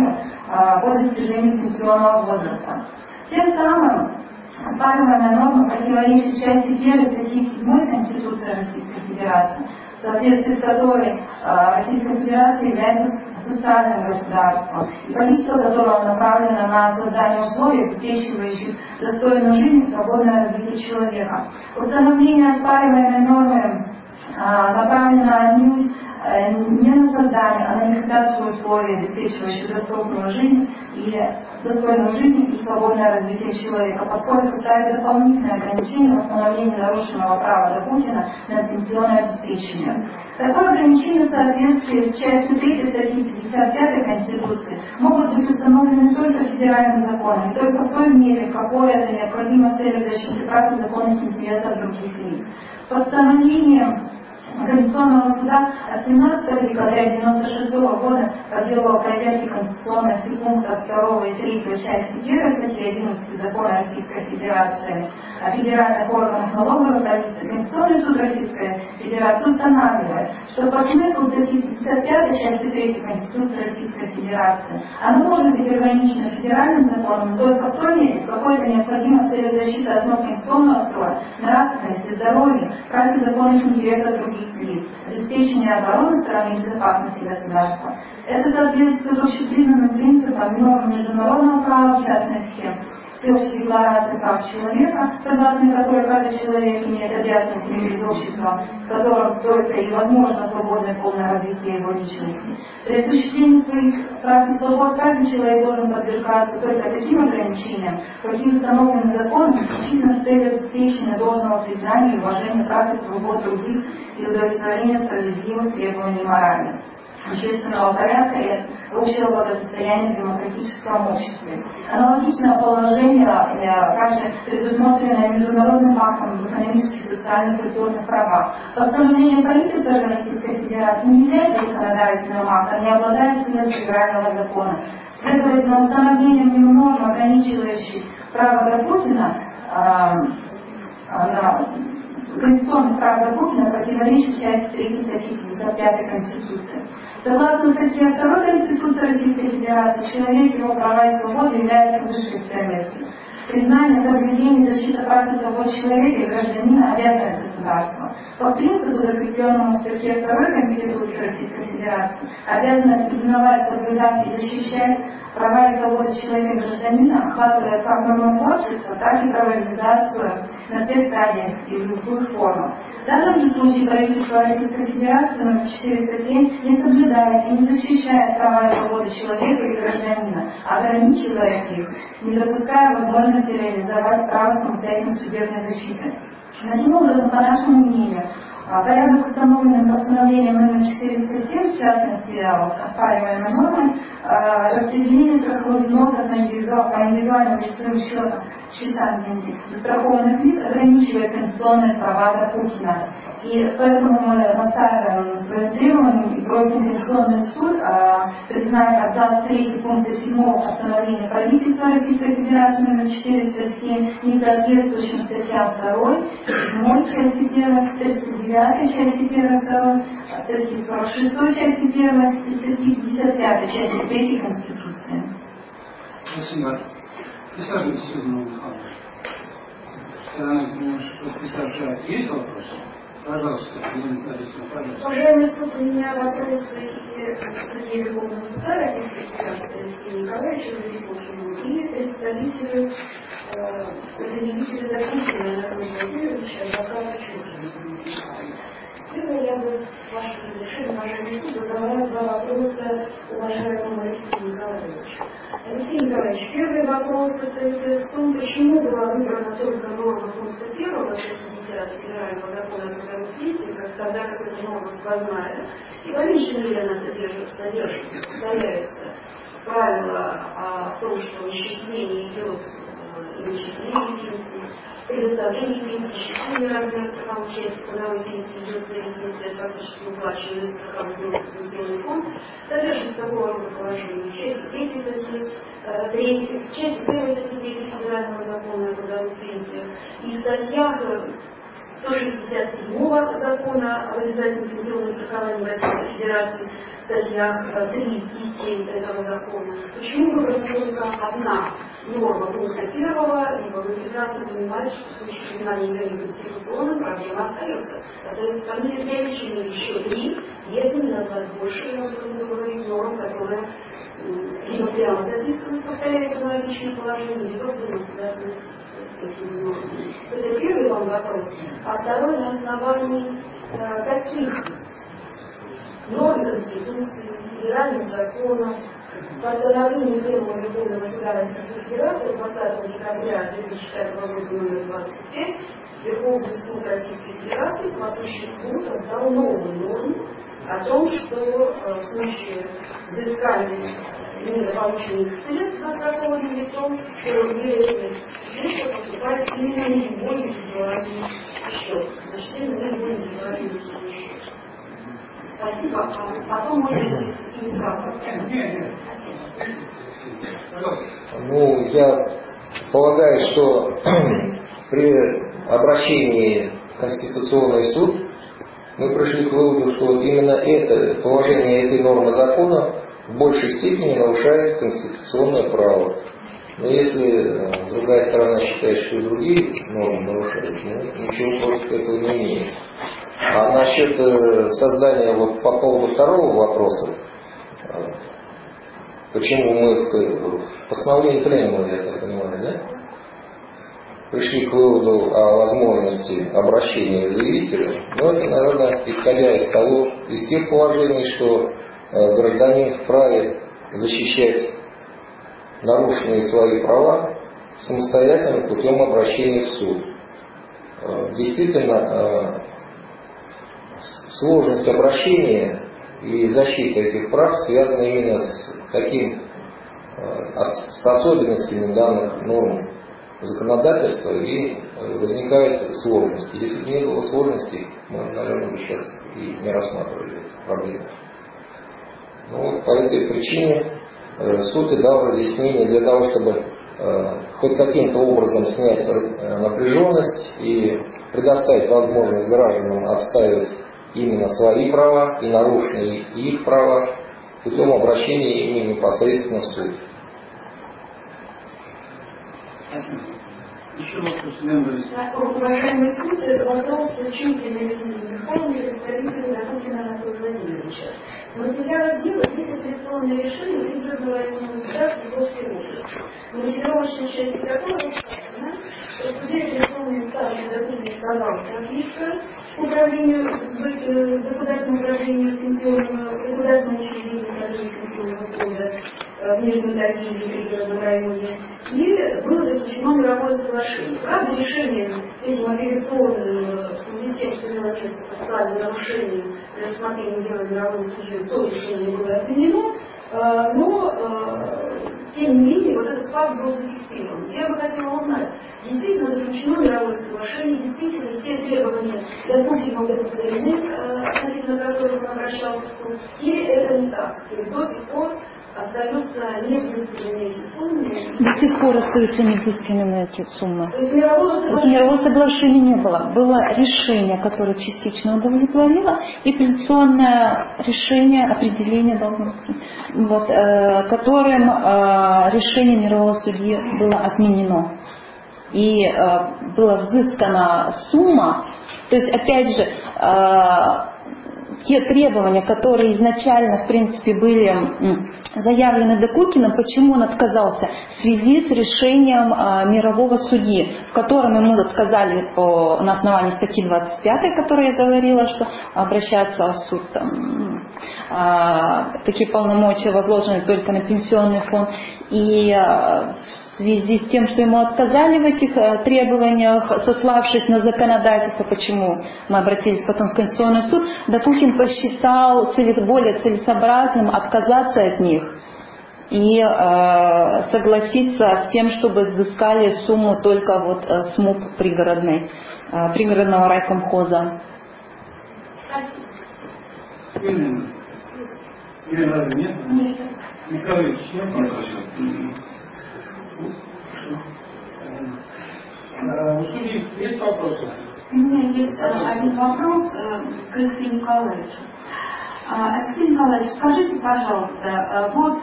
S4: по достижению пенсионного возраста. Тем самым оспариваемая норма противоречит части 1 статьи 7 Конституции Российской Федерации, в соответствии с которой Российская Федерация является социальным государством, и политика которого направлена на создание условий, обеспечивающих достойную жизнь и свободное развитие человека. Установление оспариваемой нормы направлено отнюдь не на создание, а на ликвидацию условий, обеспечивающих достойную жизнь и свободное развитие человека, поскольку ставит дополнительные ограничения в установлении нарушенного права Путина на пенсионное обеспечение. Такое ограничение в соответствии с частью 3 статьи 55 Конституции могут быть установлены только федеральным законом, и только в той мере, в какой это необходимо в целях защиты прав и законных интересов других лиц. Постановлением Конституционного суда от 17 декабря 1996 года по делу о проверке конституционности пунктов 2 и 3 части 1 статьи 11 Закона Российской Федерации о федеральных органах налоговой полиции, Конституционный суд Российской Федерации устанавливает, что по смыслу статьи 55 части 3 Конституции Российской Федерации оно может быть ограничено федеральным законом только в той мере, в какой это необходимо в целях защиты основ конституционного строя, нравственности, здоровья, прав и законных интересов других лиц, обеспечения обороны стороны и безопасности государства. Это соответствует общепризнанным принципам и нормам международного права, в частности, Всеобщей декларации прав человека, согласно которой каждый человек имеет обязанность иметь общество, в котором только и возможно свободное и полное развитие его личности. При осуществлении своих прав и свобод каждый человек должен подвергаться только таким ограничениям, какие установлены законом, исключительно с целью обеспечения должного признания и уважения прав и свобод других и удовлетворения справедливых требований морали, общественного порядка и общего благосостояния в демократическом обществе. Аналогичное положение также предусмотрено международным актом в экономических, социальных и культурных правах. Постановление правительства Российской Федерации не является законодательным актом, не обладает силой федерального закона. Следовательно, установлением норм, ограничивающих право Путина, конституционных прав Путина противоречит части 3 статьи 55 Конституции. Согласно статье 2 Конституции Российской Федерации, человек, его права и свободы являются высшей ценностью. Признание, соблюдение, защита прав и свобод человека и гражданина обязанность государства. По принципу, закрепленному в статье 2 Конституции Российской Федерации, обязанность признавать, соблюдать и защищать права и свободы человека и гражданина охватывает как норму творчества, так и правоорганизацию на всех стадиях и в любых формах. В данном же случае правительство Российской Федерации номер 407 не соблюдает и не защищает права и свободы человека и гражданина, ограничивая их, не допуская возможности реализовать право самостоятельной судебной защиты. Таким образом, по нашему мнению, порядок, установленный постановлением номер 407, в частности, оспариваемой нормой, распределение страховых взносов по индивидуальным рисковым счетам застрахованных лиц ограничивает конституционные права Путина. И поэтому мы настаиваем на своем требовании и просим Конституционный суд признать абзац 3 пункта 7 постановления правительства Российской Федерации номер 407 несоответствующим статьям 2, 7 части 1, 39 части 1, 2, статьи 46 части 1 и статьи 55 части 3 Конституции.
S2: Спасибо. Присаживайтесь, Людмила Михайловна. Стороны немножко присаживать. Есть вопросы? Пожалуйста, Елена Борисовна, пожалуйста.
S3: Уважаемый суд, у меня вопросы к судье Верховного суда Российской Федерации Алексею Николаевичу Зарипухину и представителю Зарипухина Анатолия Владимировича, адвоката Чуркина. Первое, я бы, ваше разрешение, уважаемый суд, задала два вопроса уважаемому Алексею Николаевичу. Алексей Николаевич, первый вопрос состоит в том, почему была выбрана только норма пункта 1 60 Федерального закона о трудовой пенсии, тогда как эта норма сквозная, и по меньшей мере она повторяется правило о том, что исчисление идет и начисление пенсии, предоставление пенсии, исчисление размера страховой части трудовой пенсии идет в зависимости от фактически уплачиваемых страховых взносов в пенсионный фонд, содержит такого рода положение в части 3 статьи, части 1 статьи 3 Федерального закона о трудовых пенсиях и в статьях 167 закона об обязательном пенсионном страховании Российской Федерации, в статьях 3 и 7 этого закона. Почему выбрана только одна норма пункта 1, ибо вы прекрасно понимаете, что в случае признания мировым конституционным проблема остается. Остается фамилия для решения еще 3, если не назвать больше, я буду говорить, норм, которые либо прямо записаны, повторяют аналогичные положения, либо взаимосвязаны с этими нормами. Это первый вам вопрос. А второй, на основании каких норм Конституции, федеральных законов, постановление Первого Верховного Суда Российской Федерации 20 декабря 2005 года номер 25 Верховный суд Российской Федерации по существу создал новую норму о том, что в случае взыскания недополученных средств застрахованным лицом первоуверенные средства поступают именно на его индивидуальный счет. Значит, именно на его индивидуальный счет. Спасибо. А потом может быть и сразу.
S5: Ну, я полагаю, что при обращении в Конституционный суд мы пришли к выводу, что вот именно это положение этой нормы закона в большей степени нарушает конституционное право. Но если другая сторона считает, что и другие нормы нарушают, ничего против этого не имеет. А насчет создания, вот по поводу второго вопроса, почему мы в постановлении пленума, я так понимаю, да, пришли к выводу о возможности обращения заявителя, но это, наверное, исходя из тех положений, что гражданин вправе защищать нарушенные свои права самостоятельно путем обращения в суд. Действительно, сложность обращения и защита этих прав связана именно с особенностями данных норм законодательства, и возникают сложности. Если бы не было сложностей, мы, наверное, бы сейчас и не рассматривали эту проблему. Но вот по этой причине суд и дал разъяснение для того, чтобы хоть каким-то образом снять напряженность и предоставить возможность гражданам отстаивать именно свои права и нарушенные их права путем обращения ими непосредственно в суд.
S2: Еще вопрос, Лена.
S3: Уважаемый суд, это вопрос учителя Валентина Михайловна, представителя Докукина Анатолия Владимировича. В материалах дела есть апелляционное решение Пригородного районного суда Петровской области, мотивировочной части которого сказано, что в суде апелляционной инстанции Докукин сказал прописка управлению государственному управлению пенсионного государственного учреждения управления пенсионного фонда в Нижнем Тагиле и Пригородном районе, и было заключено мировое соглашение. Правда, решением этим апелляционным в связи с тем, что дело место поставили нарушением при рассмотрении дела мировым судьей, то решение было отменено, но тем не менее вот этот факт был зафиксирован. Я бы хотела узнать, действительно заключено мировое соглашение, действительно все требования допустимо удовлетворены, относительно которых он обращался в суд, или это не так? То есть до сих пор остаются невзысканными эти суммы.
S1: До сих пор остаются невзысканными эти суммы.
S3: То есть мирового
S1: соглашения не было. Было решение, которое частично удовлетворило, и апелляционное решение, определение должно быть, вот, которым решение мирового судьи было отменено. И была взыскана сумма, то есть опять же те требования, которые изначально, в принципе, были заявлены Докукиным, почему он отказался? В связи с решением мирового судьи, в котором ему отказали на основании статьи 25, которая я говорила, что обращаться в суд, такие полномочия возложены только на пенсионный фонд. И в связи с тем, что ему отказали в этих требованиях, сославшись на законодательство, почему мы обратились потом в Конституционный суд, Докукин посчитал более целесообразным отказаться от них и согласиться с тем, чтобы взыскали сумму только вот с МУП пригородного райкомхоза.
S2: Нет? Николаевич, у судей есть вопросы?
S4: У меня есть один вопрос к Алексею Николаевичу. Алексей Николаевич, скажите, пожалуйста, вот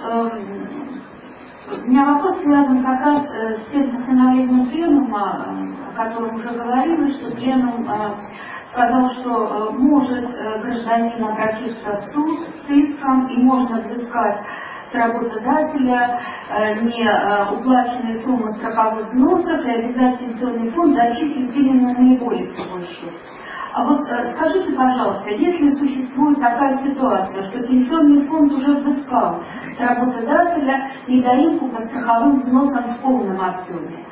S4: у меня вопрос связан как раз с тем постановлением Пленума, о котором уже говорилось, что Пленум сказал, что может гражданин обратиться в суд с иском и можно взыскать с работодателя неуплаченные суммы страховых взносов и обязать пенсионный фонд зачислить именно на его лицевой счет. А вот скажите, пожалуйста, если существует такая ситуация, что пенсионный фонд уже взыскал с работодателя недоимку по страховым взносам в полном объеме,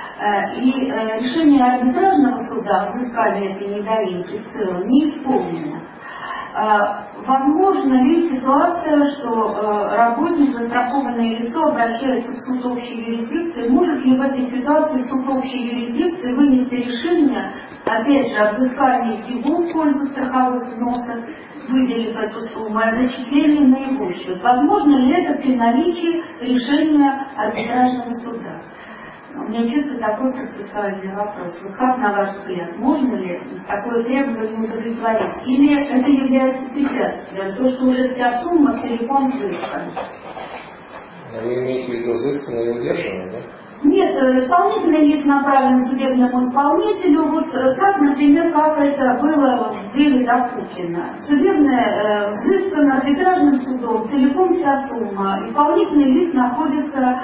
S4: и решение арбитражного суда о взыскании этой недоимки в целом не исполнено, возможно ли ситуация, что работник, застрахованное лицо, обращается в суд общей юрисдикции? Может ли в этой ситуации суд общей юрисдикции вынести решение, опять же, о взыскании всего в пользу страховых взносов, выделив эту сумму, о зачислении на его счет? Возможно ли это при наличии решения арбитражного суда? У меня чисто такой процессуальный вопрос. Вот как, на ваш взгляд, можно ли такое требование удовлетворить? Или это является препятствием, то, что уже вся сумма целиком взыскана?
S5: Вы имеете в виду взысканное и удержанное, да?
S4: Нет, исполнительный лист направлен судебному исполнителю. Вот так, например, как это было в деле Докукина. Судебное взыскано арбитражным судом, целиком вся сумма. Исполнительный лист находится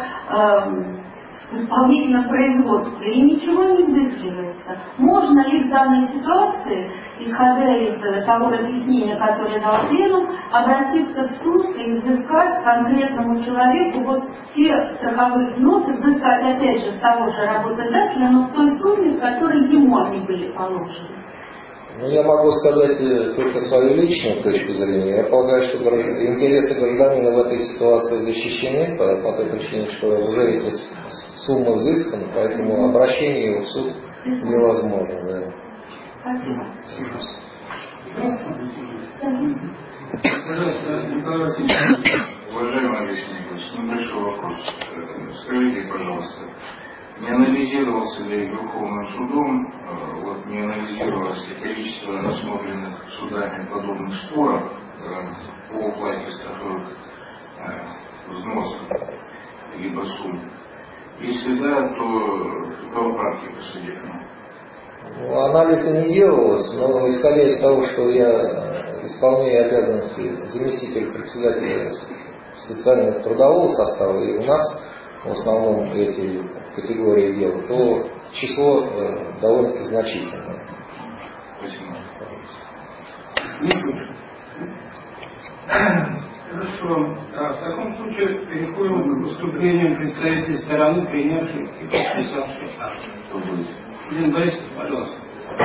S4: в исполнительном производстве, и ничего не взыскивается. Можно ли в данной ситуации, исходя из того разъяснения, которое дал Пленум, обратиться в суд и взыскать конкретному человеку вот те страховые взносы, взыскать опять же с того же работодателя, но в той сумме, в которой ему они были положены?
S5: Ну, я могу сказать только свою личную точку зрения. Я полагаю, что интересы гражданина в этой ситуации защищены по той причине, что уже эти суммы взысканы, поэтому обращение его в суд невозможно. Да.
S4: Спасибо.
S2: Пожалуйста, Николай Васильевич.
S6: Уважаемый Алексей Николаевич, небольшой вопрос. Скажите, пожалуйста, не анализировался ли Верховным судом, не анализировалось ли количество рассмотренных судами подобных споров по уплате страховых взносов либо сумм? Если да, то какова практика судебная?
S5: Ну, анализа не делалось, но исходя из того, что я исполняю обязанности заместителя председателя социально-трудового состава, и у нас в основном эти категории дел, то число довольно-таки значительное.
S6: Спасибо.
S2: Хорошо. В таком случае переходим к выступлению представителей стороны, принявших и подписавших акт. Лен Борисович, пожалуйста.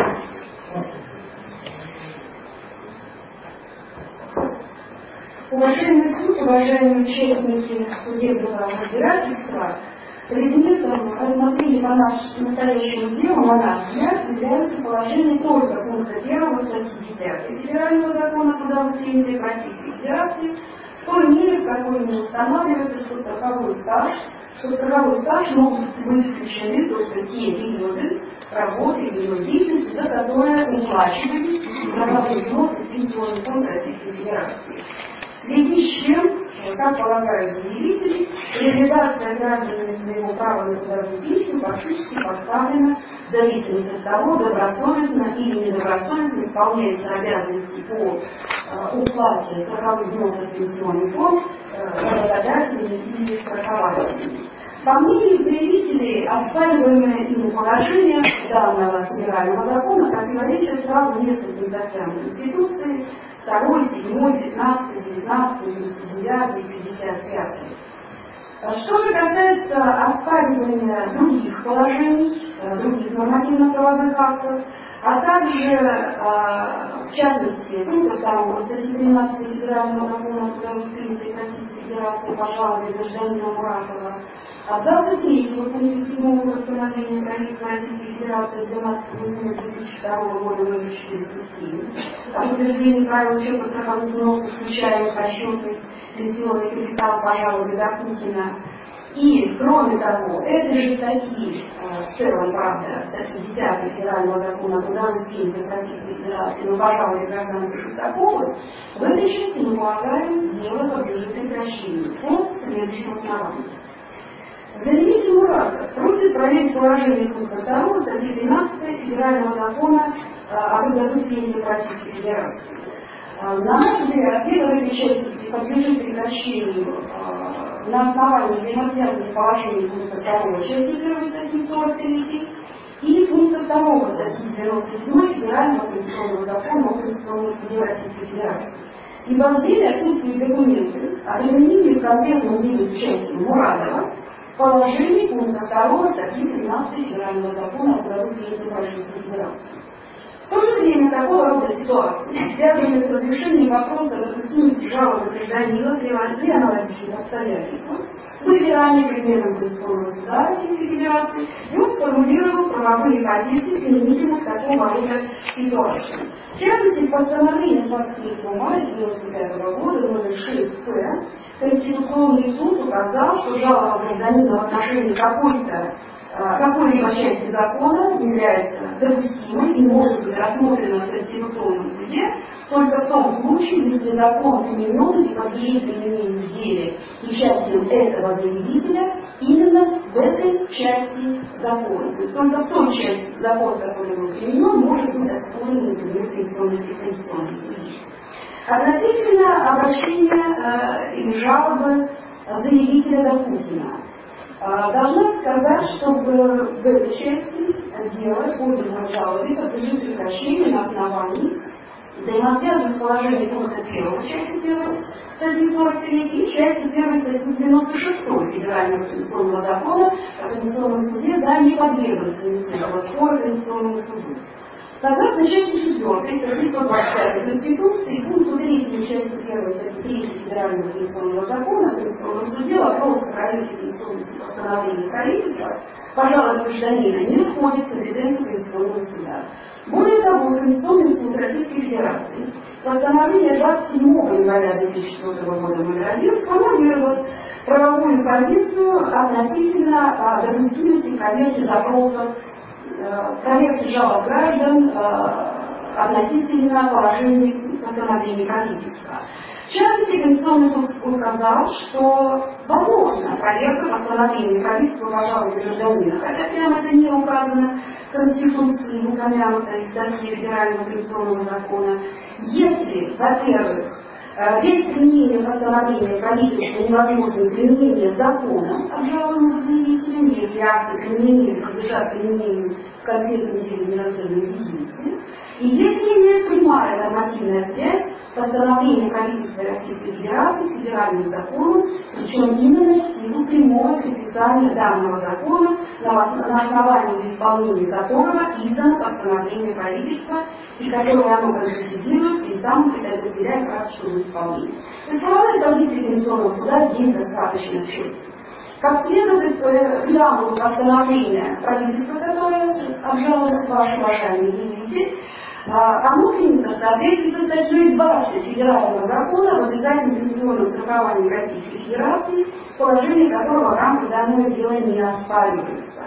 S3: Уважаемый суд, уважаемые участники судебного разбирательства, предметом рассмотрения по настоящему делу, на наш взгляд, является положение только пункта 1 статьи 10 Федерального закона о трудовых признаках Российской Федерации, в той мере, в какой не устанавливается, что страховой стаж могут быть включены только те периоды работы или деятельности, за которые уплачивались страховые взносы в пенсионный фонд Российской Федерации. В связи с чем, как полагают заявители, реализация гражданами своего права на трудовую пенсию фактически поставлена в зависимости от того, добросовестно или недобросовестно исполняются обязанности по уплате страховых взносов в пенсионный фонд работодателями или страхователями. По мнению заявителей, оспариваемое им положение данного федерального закона противоречит сразу нескольким статьям Конституции, 2, 7, 15, 19, 39 и 55. Что же касается оспаривания других положений, других нормативно-правовых актов, а также, в частности, пункта 2 статьи 13 Федерального закона о трудовых признаках Российской Федерации по жалобе гражданина Муратова, абзаца 3 пункта 7 постановления правительства Российской Федерации 12 июня 2002 года номер 407 о утверждении правил учета страховых взносов, включаемых расчетный пенсионный капитал по жалобе Докукина, И, кроме того, этой же статьи, в целом, правда, статьи 10 Федерального закона о трудовой пенсии Российской Федерации, но, пожалуй, гражданки Шестаковой, в этой части мы полагаем, дело подлежит прекращению по следующему основанию. Заявитель Муратов просит проверить положение пункта 2 статьи 13 Федерального закона о трудовой пенсии Российской Федерации. На наш взгляд, дело в этой части подлежит прекращению на основании взаимосвязанных положений пункта 2 части 1 статьи 43 и пункта 2 статьи 97 Федерального конституционного закона о Конституционном суде Российской Федерации. Ибо в деле отсутствуют документы о применении в конкретном деле с участием Муратова положений пункта 2 статьи 13 Федерального закона о трудовой пенсии Российской Федерации. В то же время такого рода ситуации, связанные с разрешением вопроса допустимости жалобы гражданина при аналогичных обстоятельствах, были ранее предметом Конституционного суда Российской Федерации, и он сформулировал правовые позиции применительно к такого рода ситуациям. В частности, постановление 23 мая 1995 года номер 6П Конституционный суд указал, что жалоба гражданина в отношении какой-либо части закона является допустимой и может быть рассмотрена в Конституционном суде только в том случае, если закон применен и подлежит применению в деле с участием этого заявителя именно в этой части закона. То есть только в той части закона, который был применен, может быть оспорен, например, Конституционный суд. Относительно обращения или жалобы заявителя Докукина. Должна сказать, что в этой части дела поданного жалобы подлежит прекращению на основании взаимосвязанных положений пункта 1 части 1 статьи 43 и части 1 статьи 96 Федерального конституционного закона о Конституционном суде за неподвергнутость этого спора Конституционному суду. Согласно части 4 статьи 125 Конституции, пункту 3 части 1 статьи 3 Федерального конституционного закона о Конституционном суде вопрос о проверке конституционности постановления правительства по жалобе гражданина не входит в компетенцию Конституционного суда. Более того, Конституционный суд Российской Федерации постановление 27 января 2004 года номер 1 сформулировал правовую позицию относительно допустимости проверки запросов, проверки жалоб граждан относительно положений постановления правительства. В частности, Конституционный суд указал, что возможна проверка постановления правительства по жалобе гражданина, хотя прямо это не указано в Конституции, упомянутой статье Федерального конституционного закона, если, во-первых, без применения постановления правительства невозможно применение закона обжалованного заявителем, если акты применения подлежат применению в конкретном деле неразрывной единицы, и если имеет прямая нормативная связь постановления правительства Российской Федерации с федеральным законом, причем именно в силу прямого предписания данного закона, на основании исполнения которого издано постановление правительства и которое оно конкретизирует и сам определяет практику исполнения. То есть правовая позиция Конституционного суда здесь достаточно четкая. Как следует из преамбулы постановления правительства, которое обжаловалось ваш уважаемый заявитель, оно принято в соответствии со статьей 20 Федерального закона об обязательном пенсионном страховании Российской Федерации, положение которого в рамках данного дела не оспаривается.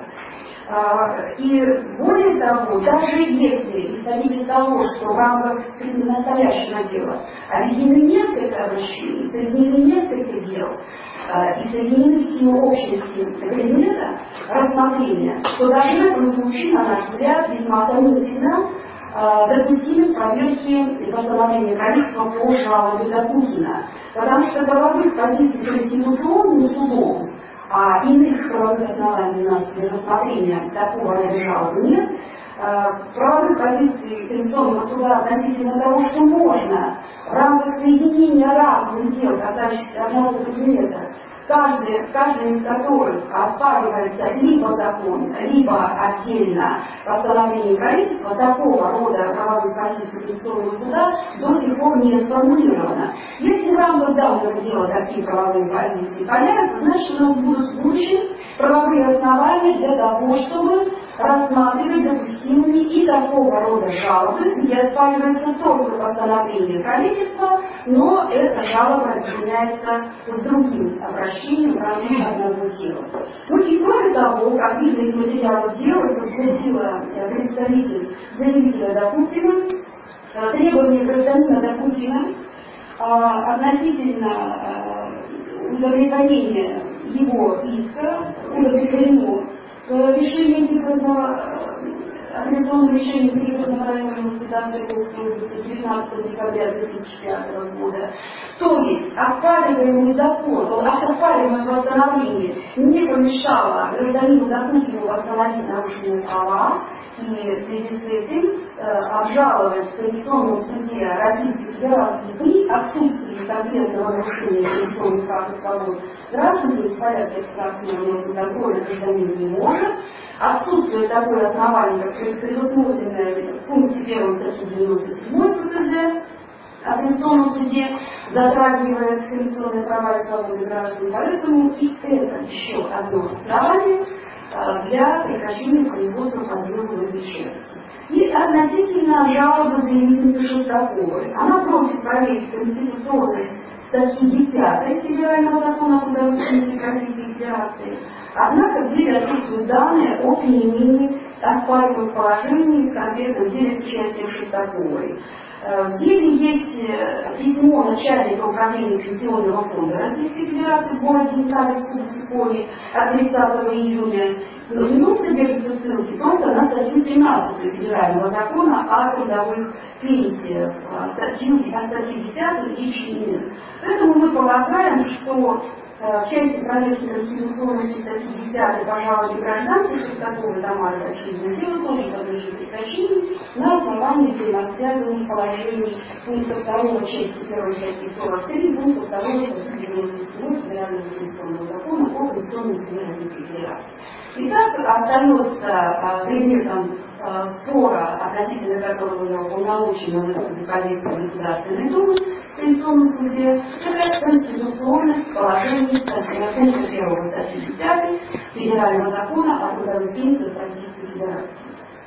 S3: И более того, даже если исходить из того, что в рамках настоящего дела объединены несколько обращений, соединены несколько дел и соединены в силу общности предмета рассмотрения, то даже в этом случае, на наш взгляд, весьма сомнительно допустимость проверки постановления правительства по жалобе Докукина, потому что правовых позиций Конституционным судом, а иных правовых оснований у нас для рассмотрения такого рода жалобы нет, правовых позиций Конституционного суда относительно того, что можно в рамках соединения разных дел, касающихся одного предмета, каждый из которых оспаривается либо закон, либо отдельно постановление правительства, такого рода правовой позиции Конституционного суда до сих пор не сформулировано. Если в рамках данного дела такие правовые позиции появятся, значит, у нас будут в будущем правовые основания для того, чтобы
S4: рассматривать допустимыми и такого рода жалобы, где оспаривается только постановление правительства, но эта жалоба разъединяется с другим обращением в рамках одного дела. Ну и кроме того, как видно из материалов дела, подтвердила представитель заявителя Докукина, требования гражданина Докукина относительно удовлетворения его иска удовлетворено решение апелляционного решения Пригородного районного суда Свердловской области 19 декабря 2005 года. То есть оспариваемый закон, оспариваемое постановление не помешало гражданину Докукину восстановить нарушенные права, и в связи с этим обжаловать в Конституционном суде Российской Федерации при отсутствии конкретного нарушения конституционных прав и свобод граждан, то есть порядка экстрактивного контроля гражданин не может. Отсутствие такое основание, как предусмотренное в пункте 1 статьи 97 КСД о Конституционном суде, затрагивает конституционные права и свободы граждан, поэтому и это еще одно основание для прекращения производства по делу в этой части. И относительно жалобы заявительницы Шестаковой. Она просит проверить конституционность статьи 10 Федерального закона о государственной Российской Федерации. Однако здесь отсутствуют данные о применении оспариваемых положений в конкретном деле с участием Шестаковой. В деле есть письмо начальника управления Пенсионного фонда Российской Федерации в городе Республики от 30 июня. Но в нем содержатся ссылки только на статью 17 Федерального закона о трудовых пенсиях, статью 10 и член. Поэтому мы полагаем, что в части проверки конституционности статьи 10 по жалобе гражданки Шестаковой Тамары Васильевны дело тоже подлежит прекращению на основании взаимосвязанных положений пункта 2 части 1 статьи 43 пункта 2 статьи 97 Федерального конституционного закона о Конституционном суде Российской Федерации. Итак, остается предметом спора, относительно которого я уполномочена выступить позицию Государственной Думы в Конституционном суде, это конституционность положений пункта 1 статьи 10 Федерального закона о трудовых пенсиях Российской Федерации.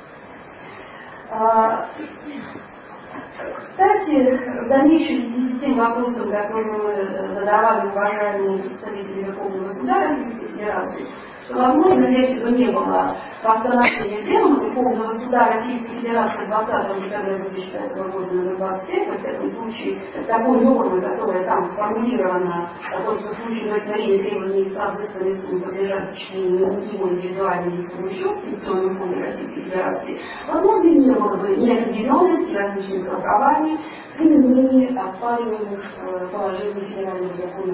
S4: Кстати, в дальнейшем в связи с тем вопросом, который мы задавали уважаемому представителю Верховного Суда Российской Федерации, что, возможно, если бы не было постановления Пленума Верховного Суда Российской Федерации 20 декабря 2005 года номер 25, в этом случае такой нормы, которая там сформулирована, о том, что в случае удовлетворения требований лица взысканной суммы подлежат сочинению его индивидуальной лицевой счет в Пенсионном фонде Российской Федерации, возможно, не было бы неопределенности различных толкований в применении оспариваемых положений федерального закона.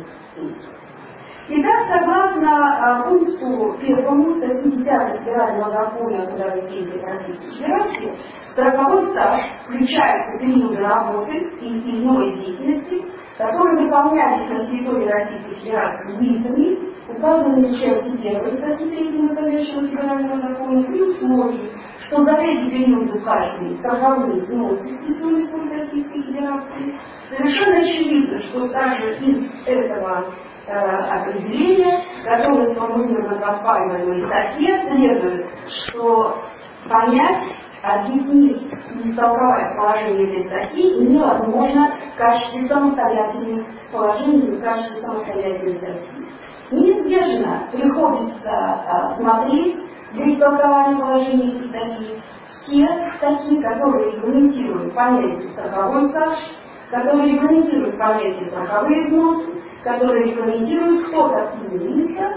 S4: Итак, согласно пункту 1 статьи 10 Федерального закона о трудовых пенсиях Российской Федерации, страховой стаж включается периоды работы и иной деятельности, которые выполнялись на территории Российской Федерации лицами, указанными в части 1 статьи 3 настоящего Федерального закона, при условии, что за эти периоды уплачивались страховые взносы в Пенсионный фонд Российской Федерации. Совершенно очевидно, что также из этого определение, которое сформулировано в оспариваемой статье, следует, что понять, объяснить и истолковать положение этой статьи невозможно в качестве самостоятельных положений, в качестве самостоятельной статьи. Неизбежно приходится смотреть для истолкования положений этой статьи в те статьи, которые регламентируют понятие страховой стаж, которые регламентируют понятие страховые взносы, которые регламентируют, кто такие лица,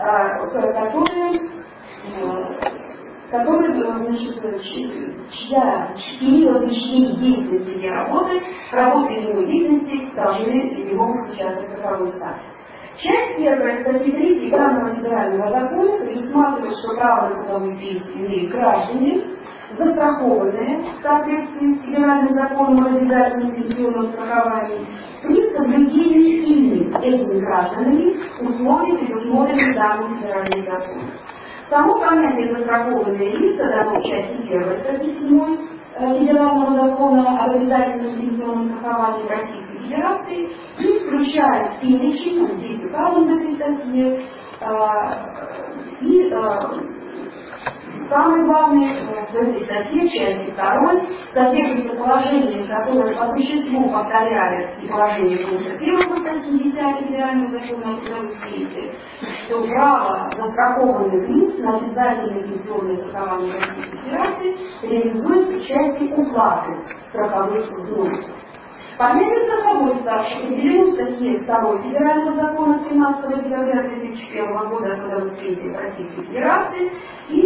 S4: которые значит, чья период чьей деятельности или работы или его деятельности должны или могут включаться в страховой стаж. Часть 1 статьи 3 данного федерального закона предусматривает, что право на трудовую пенсию имеют граждане, застрахованные в соответствии с федеральным законом о обязательном пенсионном страховании, при соблюдении этими гражданами условий, предусмотренных данным федеральным законом. Само понятие «застрахованные лица» дано в части 1 статьи 7 Федерального закона об обязательном пенсионном страховании Российской Федерации и включает перечень, здесь указан в этой статье, и самое главное, в этой статье, в части 2, содержится положение, которое по существу повторяет и положение пункта 1 статьи 10 Федерального закона о трудовой деятельности, что право застрахованных лиц на обязательное пенсионное страхование Российской Федерации реализуется в части уплаты страховых взносов. Понятие страховой стаж определено в статье 2 Федерального закона 13 декабря 2001 года о трудовой деятельности Российской Федерации, и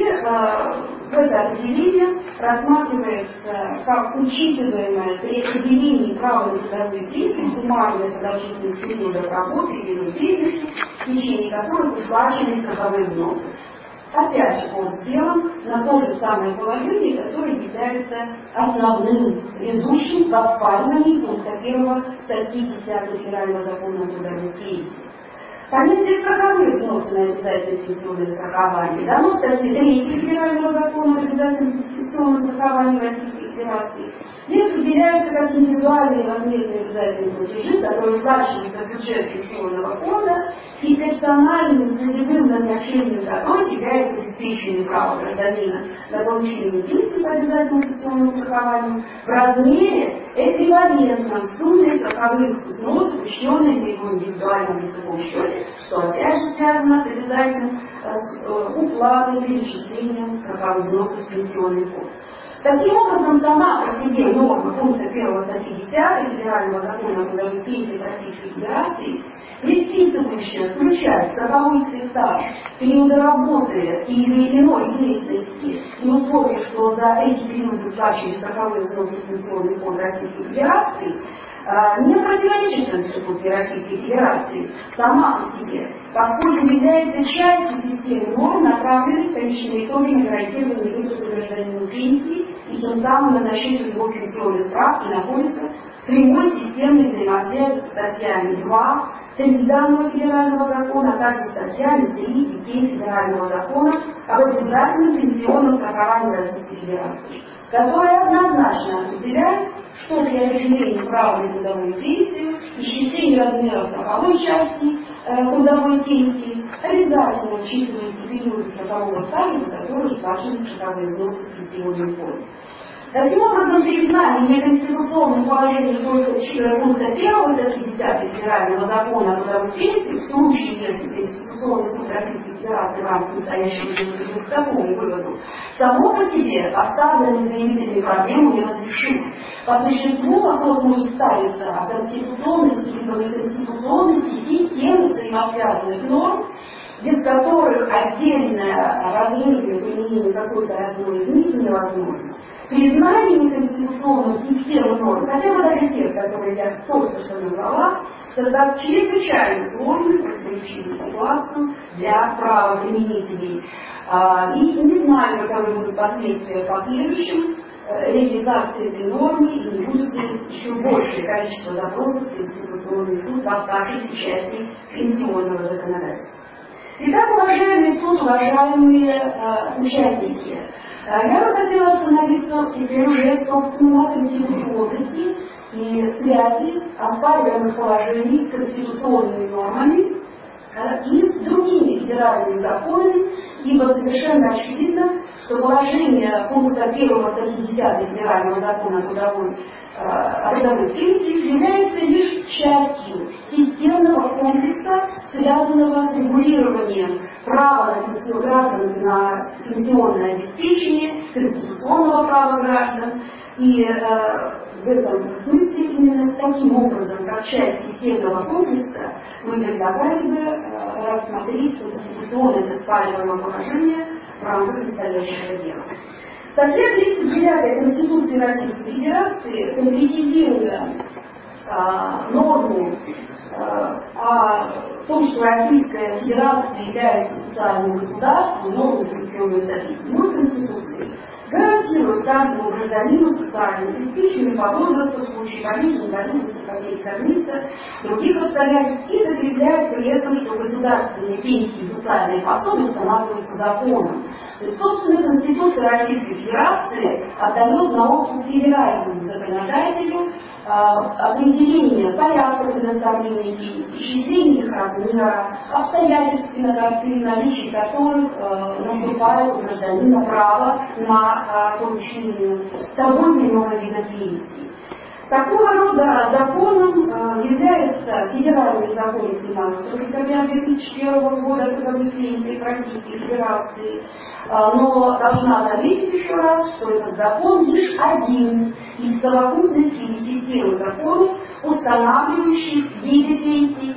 S4: в это определение рассматривается как учитываемое при определении права на трудовую деятельность суммарная продолжительность периода работы или деятельности, в течение которых уплачены страховые взносы. Опять же, он сделан на то же самое положение, которое является основным, ведущим в оспаривании пункта 1 статьи 10 Федерального закона о трудовой деятельности. Понятие страховых взносов на обязательное пенсионное страхование дано в статье 3 Федерального закона о обязательном пенсионном страховании Российской Федерации и определяется как индивидуальные размерные обязательные платежи, которые выплачиваются в бюджет пенсионного фонда и персональным целевым назначением которых является обеспечение права гражданина на получение пенсии по обязательному пенсионному страхованию в размере эквивалентном сумме страховых взносов, учтенных на его индивидуальном лицевом счете, что опять же связано с обязательным уплатой и перечислением страховых взносов в пенсионный фонд. Таким образом, сама по себе норма пункта 1 статьи 10 Федерального закона о трудовой деятельности Российской Федерации, предписывающая включать страховой стаж периода работы или иной деятельности и условия, что за эти периоды выплачивают страховые взносы в пенсионный фонд Российской Федерации, не противоречит Конституции Российской Федерации сама по себе, поскольку является частью системы норм, направленных в конечном итоге на гарантирование выплаты гражданину пенсии и тем самым на защиту его пенсионных прав и находится в прямой системной взаимосвязи с статьями 2, 3 данного федерального закона, а также статьями 3 и 7 федерального закона об обязательном пенсионном страховании Российской Федерации, которые однозначно определяют, что при определении права на трудовую пенсию, исчислении размера страховой части трудовой пенсии обязательно учитывается период страхового стажа, за который уплачены страховые взносы в пенсионный фонд. Таким образом, признание неконституционным положением пункта 1 статьи 10 Федерального закона о трудовой пенсии в случае, если Конституционный суд Российской Федерации в рамках настоящего дела придет к такому выводу, само по себе поставленную заявителями проблему не разрешит. По существу вопрос может ставиться о конституционности либо неконституционности системы взаимосвязанных норм, без которых отдельное разрывное применение какой-то одной из них невозможно. Признание неконституционной системы норм, хотя бы даже тех, которые я только что назвала, создаст чрезвычайно сложную противоречивую ситуацию для правоприменителей. И не знаю, каковы будут последствия в последующем реализации этой нормы, и не будет ли еще большее количество запросов в Конституционный суд в оставшейся части пенсионного законодательства. Итак, уважаемый суд, уважаемые участники, я бы хотела остановиться теперь уже, собственно, на конституционности и связи оспариваемых положений с конституционными нормами и с другими федеральными законами, ибо совершенно очевидно, что положение пункта 1 статьи 10 Федерального закона о трудовой пенсии является лишь частью системного комплекса, связанного с регулированием права граждан на пенсионное обеспечение, конституционного права граждан. И в этом смысле именно таким образом, как часть системного комплекса, мы предлагали бы рассмотреть конституционное оспариваемое положение в рамках настоящего дела. Статья 39 Конституции Российской Федерации, конкретизируя норму о том, что Российская Федерация является социальным государством, норму, закрепленную статьей 7 Конституции, гарантирует каждому гражданину социальное обеспечение по возрасту в случае болезни, инвалидности, потери кормильца, других обстоятельств и закрепляет при этом, что государственные пенсии и социальные пособия устанавливаются законом. То есть, собственно, Конституция Российской Федерации отдает на откуп федеральному законодателю определение
S3: определение порядка предоставления пенсий, исчисления их размера, обстоятельств при наличии которых наступает у гражданина право на получение того или иного вида пенсии. Такого рода законом является федеральный закон 17 декабря 2001 года о трудовых пенсиях Российской Федерации, но должна заметить еще раз, что этот закон лишь один из совокупности и системы законов, устанавливающих виды пенсий,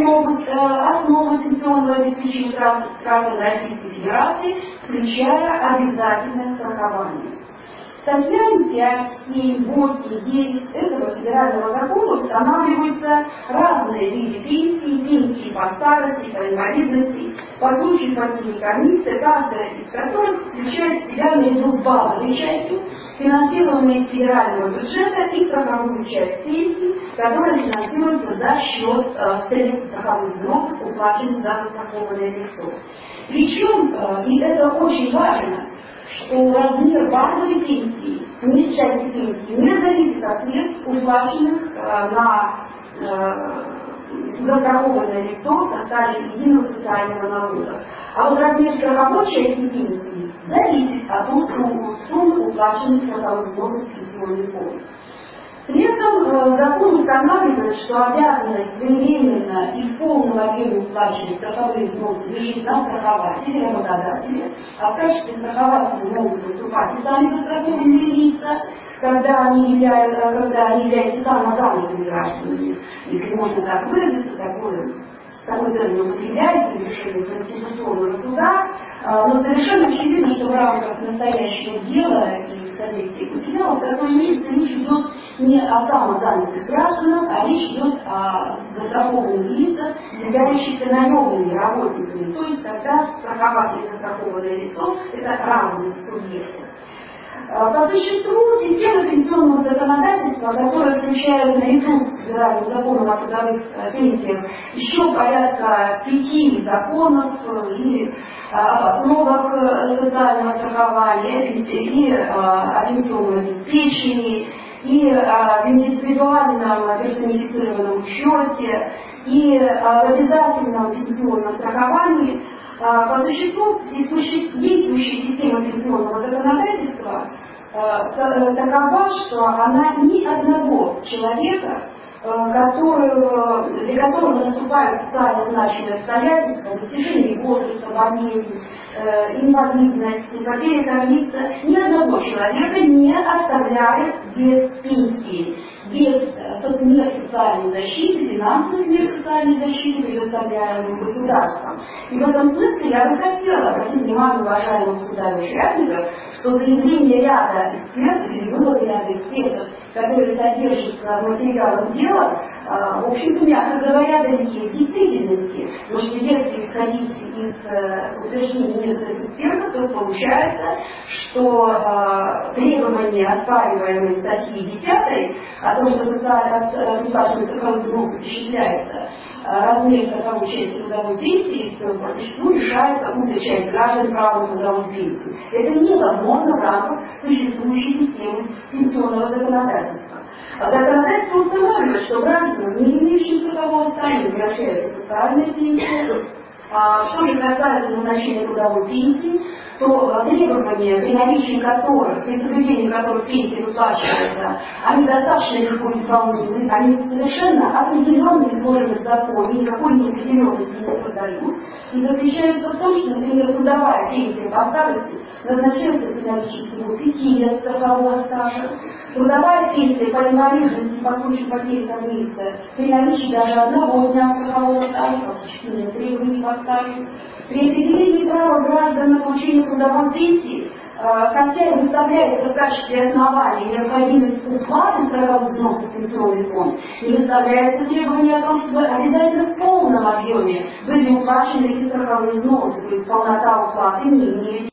S3: основы пенсионного обеспечения граждан Российской Федерации, включая обязательное страхование. Статьями 5, 7, 8, 9 этого федерального закона устанавливаются разные виды пенсий, пенсии по старости, по инвалидности, по случаю потери кормильца, каждая из которых включает в себя наряду с базовой частью, финансируемой из федерального бюджета, и страховую часть пенсий, которая финансируется за счет средств страховых взносов, уплаченных за застрахованное лицо. Причем, и это очень важно, что размер базовой пенсии, части пенсии, не зависит от средств, уплаченных на застрахованное лицо в составе единого социального налога. А вот размер страховой части пенсии зависит от суммы уплаченных страховых взносов в пенсионный фонд. При этом закон устанавливает, что обязанность своевременно и в полном объеме уплачивать страховые взносы лежит на страхователе, работодателе, а в качестве страхователя могут выступать и сами застрахованные лица, когда они являются самозанятыми гражданами, если можно так выразиться, такой термин употребляется в решении Конституционного суда, но совершенно очевидно, что в рамках настоящего дела и событий материалов, которые имеется, речь идет не о самозанятых гражданах, а речь идет о застрахованных лицах, являющихся наемными работниками, то есть когда страхователь и застрахованное лицо – это разные субъекты. По существу, система пенсионного законодательства, которая включает наряду с федеральным законом о трудовых пенсиях еще порядка 5 законов и об основах социального страхования, и о пенсионном обеспечении, и в индивидуальном персонифицированном учете, и в обязательном пенсионном страховании. По существу действующая система пенсионного законодательства такова, что она ни одного человека, для которого наступают социально значимые обстоятельства, достижение возраста, болезни, инвалидности, потери кормильца, ни одного человека не оставляет без пенсии, без мер социальной защиты, финансовых мер социальной защиты, предоставляемых государством. И в этом смысле я бы хотела обратить внимание уважаемых суда и участников, что заявление ряда экспертов, или выводы ряда экспертов, которые содержатся в материалах дела, в общем-то, мягко говоря, далеки от действительности. Потому что если исходить из утверждений некоторых экспертов, то получается, что требования, оспариваемые статьи 10 о том, что государственный страховой взнос осуществляется, размер страховой части трудовой пенсии, по существу решает какую-то часть граждан права на трудовую пенсию. Это невозможно в рамках существующей системы пенсионного законодательства. Законодательство устанавливает, что гражданам, не имеющим страхового стажа, возвращается социальная пенсия. Что же касается назначения трудовой пенсии, то требования, при наличии которых, при соблюдении которых пенсии выплачиваются, они достаточно легко исполнимы, они совершенно определенно изложены в законе, никакой неопределенности не создают. И заключается в том, что, например, трудовая пенсия по старости назначается при наличии всего 5 лет страхового стажа, трудовая пенсия по инвалидности по случаю потери кормильца при наличии даже 1 дня страхового стажа, фактически нет требований по стажу. При определении права граждан на получение трудовой пенсии, хотя и выставляется в качестве основания необходимость уплаты страховых взносов в пенсионный фонд, не выставляется требование о том, чтобы обязательно в полном объеме были уплачены эти страховые взносы, то есть полнота уплаты не имеет